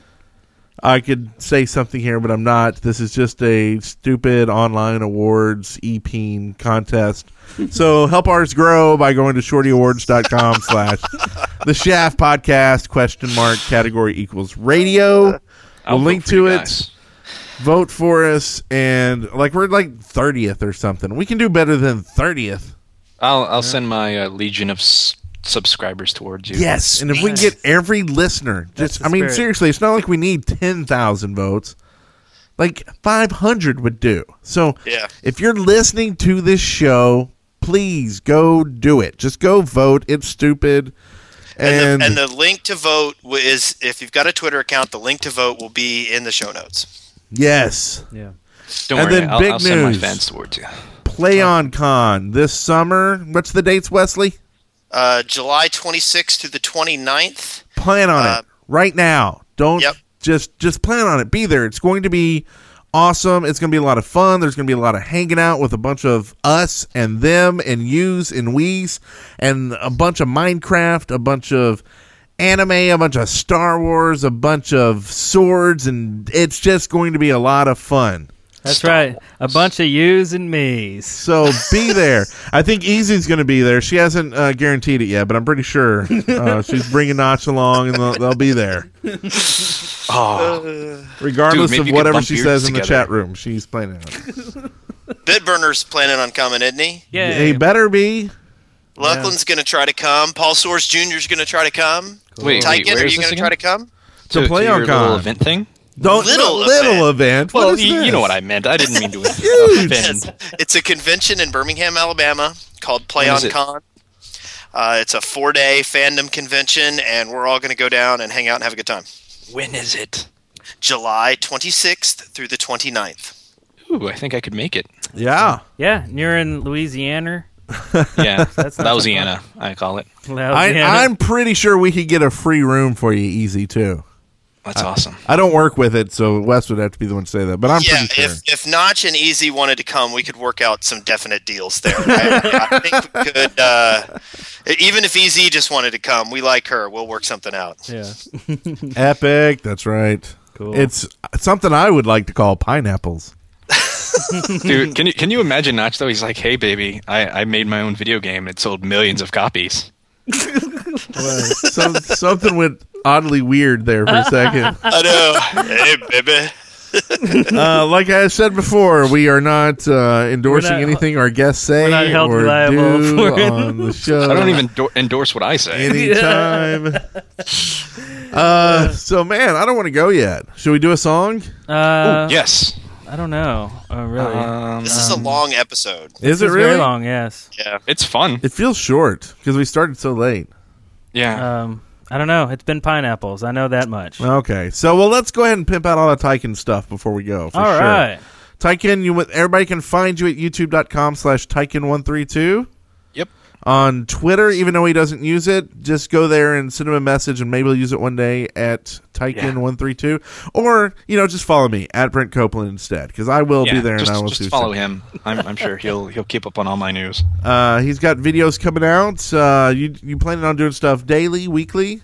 I could say something here, but I'm not. This is just a stupid online awards e-peen contest. So help ours grow by going to shortyawards.com/The Shaft Podcast !category equals radio. We'll link to it. Vote for us, and we're like 30th or something. We can do better than 30th. I'll send my legion of subscribers towards you. Yes, and if we can get every listener, seriously, it's not like we need 10,000 votes. Like 500 would do. So if you're listening to this show, please go do it. Just go vote. It's stupid. And the link to vote is, if you've got a Twitter account, the link to vote will be in the show notes. Yes. Yeah. Don't worry, I'll send my fans towards you. PlayOnCon this summer. What's the dates, Wesley? July 26th to the 29th. Plan on it right now. Don't just plan on it. Be there. It's going to be awesome. It's going to be a lot of fun. There's going to be a lot of hanging out with a bunch of us and them and yous and we's and a bunch of Minecraft, a bunch of anime, a bunch of Star Wars, a bunch of swords, and it's just going to be a lot of fun. That's right. A bunch of yous and me's. So be there. I think Easy's going to be there. She hasn't guaranteed it yet, but I'm pretty sure she's bringing Notch along, and they'll be there. Regardless of whatever she says in the chat room, she's planning on it. Bitburner's planning on coming, isn't he? Yeah. He better be. Luckland's going to try to come. Paul Soares Jr. is going to try to come. Wait, Tyken, are you going to try to come? To play on your little event thing? Little event. Well, you know what I meant. I didn't mean to offend. It's a convention in Birmingham, Alabama called PlayOnCon. It's a 4-day fandom convention, and we're all going to go down and hang out and have a good time. When is it? July 26th through the 29th. Ooh, I think I could make it. Yeah. Yeah, and you're in Louisiana. Yeah, that's Louisiana, I call it. I'm pretty sure we could get a free room for you easy, too. That's awesome. I don't work with it, so Wes would have to be the one to say that, but I'm pretty sure. If Notch and Easy wanted to come, we could work out some definite deals there. I think we could, even if Easy just wanted to come, we like her. We'll work something out. Yeah. Epic, that's right. Cool. It's something I would like to call pineapples. Dude, can you imagine Notch, though? He's like, hey, baby, I made my own video game. It sold millions of copies. Something went oddly weird there for a second. I know. Hey, baby. Like I said before, we are not endorsing anything our guests say or do on the show. I don't even endorse what I say. Anytime. So, man, I don't want to go yet. Should we do a song? Yes. I don't know. Really. This is a long episode. Is it It's really very long? Yes. Yeah. It's fun. It feels short because we started so late. Yeah. I don't know. It's been pineapples. I know that much. Okay, so let's go ahead and pimp out all the Tyken stuff before we go. All right. Tyken, everybody can find you at youtube.com/Tyken132. Yep. On Twitter, even though he doesn't use it, just go there and send him a message, and maybe he'll use it one day at Tyken132. Or, just follow me at Brent Copeland instead, because I will be there and I will just follow him. I'm sure he'll keep up on all my news. He's got videos coming out. You planning on doing stuff daily, weekly?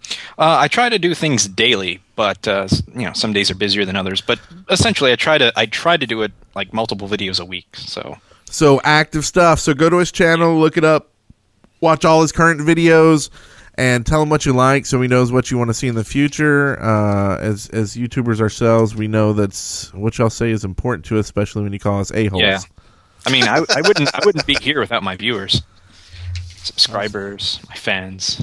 I try to do things daily, but some days are busier than others. But essentially, I try to do it like multiple videos a week. So active stuff. So go to his channel, look it up, watch all his current videos, and tell him what you like, so he knows what you want to see in the future. As YouTubers ourselves, we know that's what y'all say is important to us, especially when you call us a-holes. Yeah, I mean, I wouldn't be here without my viewers, subscribers, my fans.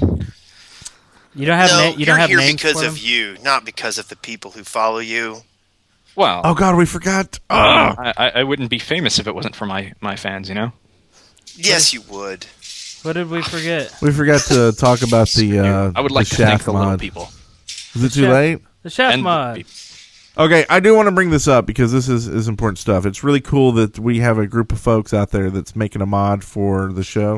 You don't have you're have here names because for of them? you, not because of the people who follow you. Well, oh God, we forgot. I wouldn't be famous if it wasn't for my fans, Yes, you would. What did we forget? We forgot to talk about the I would like the to thank Shaft the little mod. people. Is it too late? The Shaft And the mod. Okay, I do want to bring this up because this is important stuff. It's really cool that we have a group of folks out there that's making a mod for the show.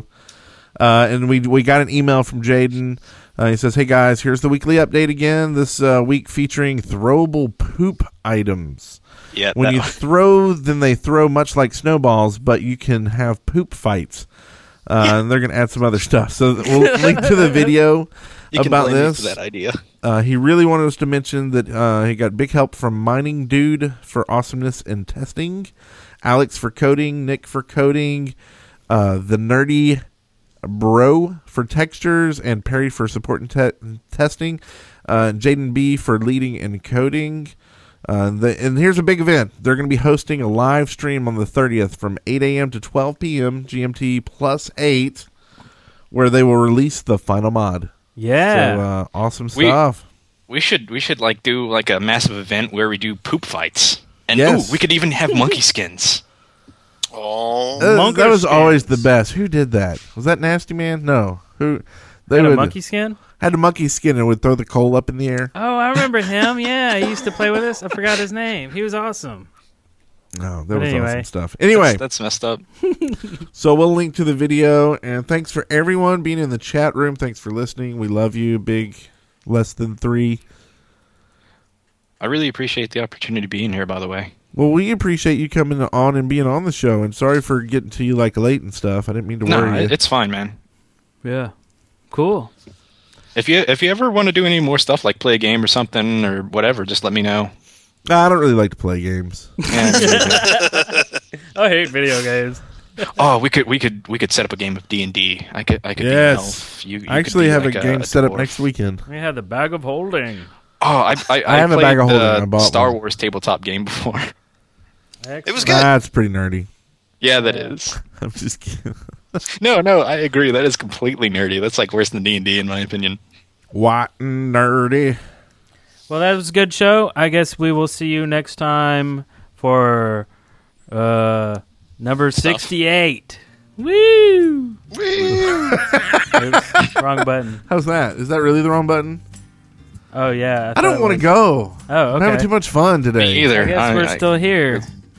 And we got an email from Jaden. He says, "Hey guys, here's the weekly update again. This week featuring throwable poop items. Yeah, when you throw, then they throw much like snowballs, but you can have poop fights. And they're going to add some other stuff. So we'll link to the video about this. That idea. He really wanted us to mention that he got big help from Mining Dude for awesomeness and testing, Alex for coding, Nick for coding, the Nerdy Bro for textures, and Perry for support and testing, Jaden B for leading and coding. And here's a big event. They're going to be hosting a live stream on the 30th from 8 a.m. to 12 p.m. GMT plus 8, where they will release the final mod. Yeah. So, awesome stuff. We should do like a massive event where we do poop fights. And Yes. we could even have monkey skins. Oh, That was always the best. Who did that? Was that Nasty Man? No. Who? They Had a would- monkey skin? Had a monkey skin and would throw the coal up in the air. Oh, I remember him. Yeah, he used to play with us. I forgot his name. He was awesome. No, that But was anyway. awesome stuff. Anyway, That's messed up. so we'll link to the video, and thanks for everyone being in the chat room. Thanks for listening. We love you, big less than 3. I really appreciate the opportunity being here, by the way. Well, we appreciate you coming on and being on the show, and sorry for getting to you like late and stuff. I didn't mean to No, worry you. it's fine, man. Yeah. Cool. If you ever want to do any more stuff, like play a game or something or whatever, just let me know. Nah, I don't really like to play games. I hate video games. Oh, we could set up a game of D&D. I could be an Yes. elf. You I actually could be have like a game set up dwarf. next weekend. We had the bag of holding. Oh, I have a played bag of holding. the I bought Star one. Wars tabletop game before. it was good. That's pretty nerdy. Yeah, that is. I'm just kidding. No, I agree. That is completely nerdy. That's like worse than D&D in my opinion. What nerdy? Well, that was a good show. I guess we will see you next time for number 68. Woo! Oops, wrong button. How's that? Is that really the wrong button? Oh, yeah. I don't want to go. Oh, okay. I'm having too much fun today. Me either. I guess we're still here.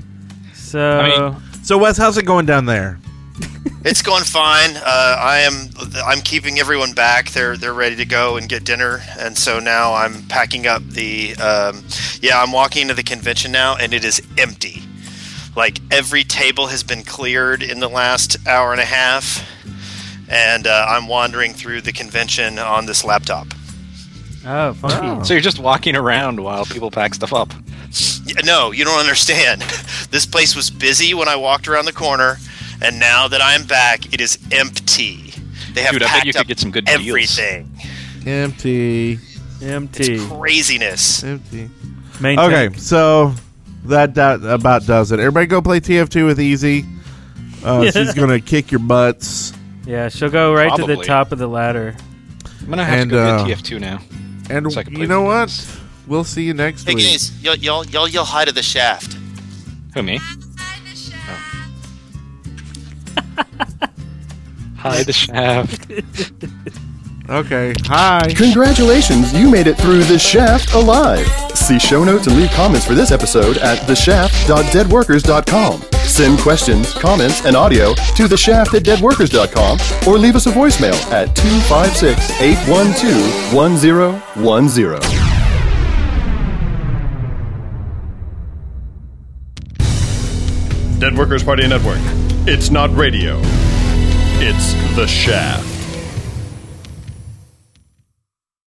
So, So Wes, how's it going down there? It's going fine. I'm keeping everyone back. They're ready to go and get dinner, and so now I'm packing up the. I'm walking into the convention now, and it is empty. Like every table has been cleared in the last hour and a half, and I'm wandering through the convention on this laptop. oh, funky. So you're just walking around while people pack stuff up. No, you don't understand. This place was busy when I walked around the corner, and now that I'm back, it is empty. They have Dude, I bet packed you could up get some good deals. everything. Empty. Empty. Craziness. Empty. Main Okay, tank. so that about does it. Everybody go play TF2 with Easy. She's going to kick your butts. Yeah, she'll go right to the Probably. top of the ladder. I'm gonna have And, to go get TF2 now. And So I can you play know with what? games. We'll see you next Hey week. guys, y'all yell hi to the Shaft. Who, me? Hi, the Shaft. Okay, hi. Congratulations, you made it through The Shaft alive. See show notes and leave comments for this episode at theshaft.deadworkers.com. Send questions, comments, and audio to theshaft@deadworkers.com or leave us a voicemail at 256-812-1010. Dead Workers Party Network. It's not radio. It's The Shaft.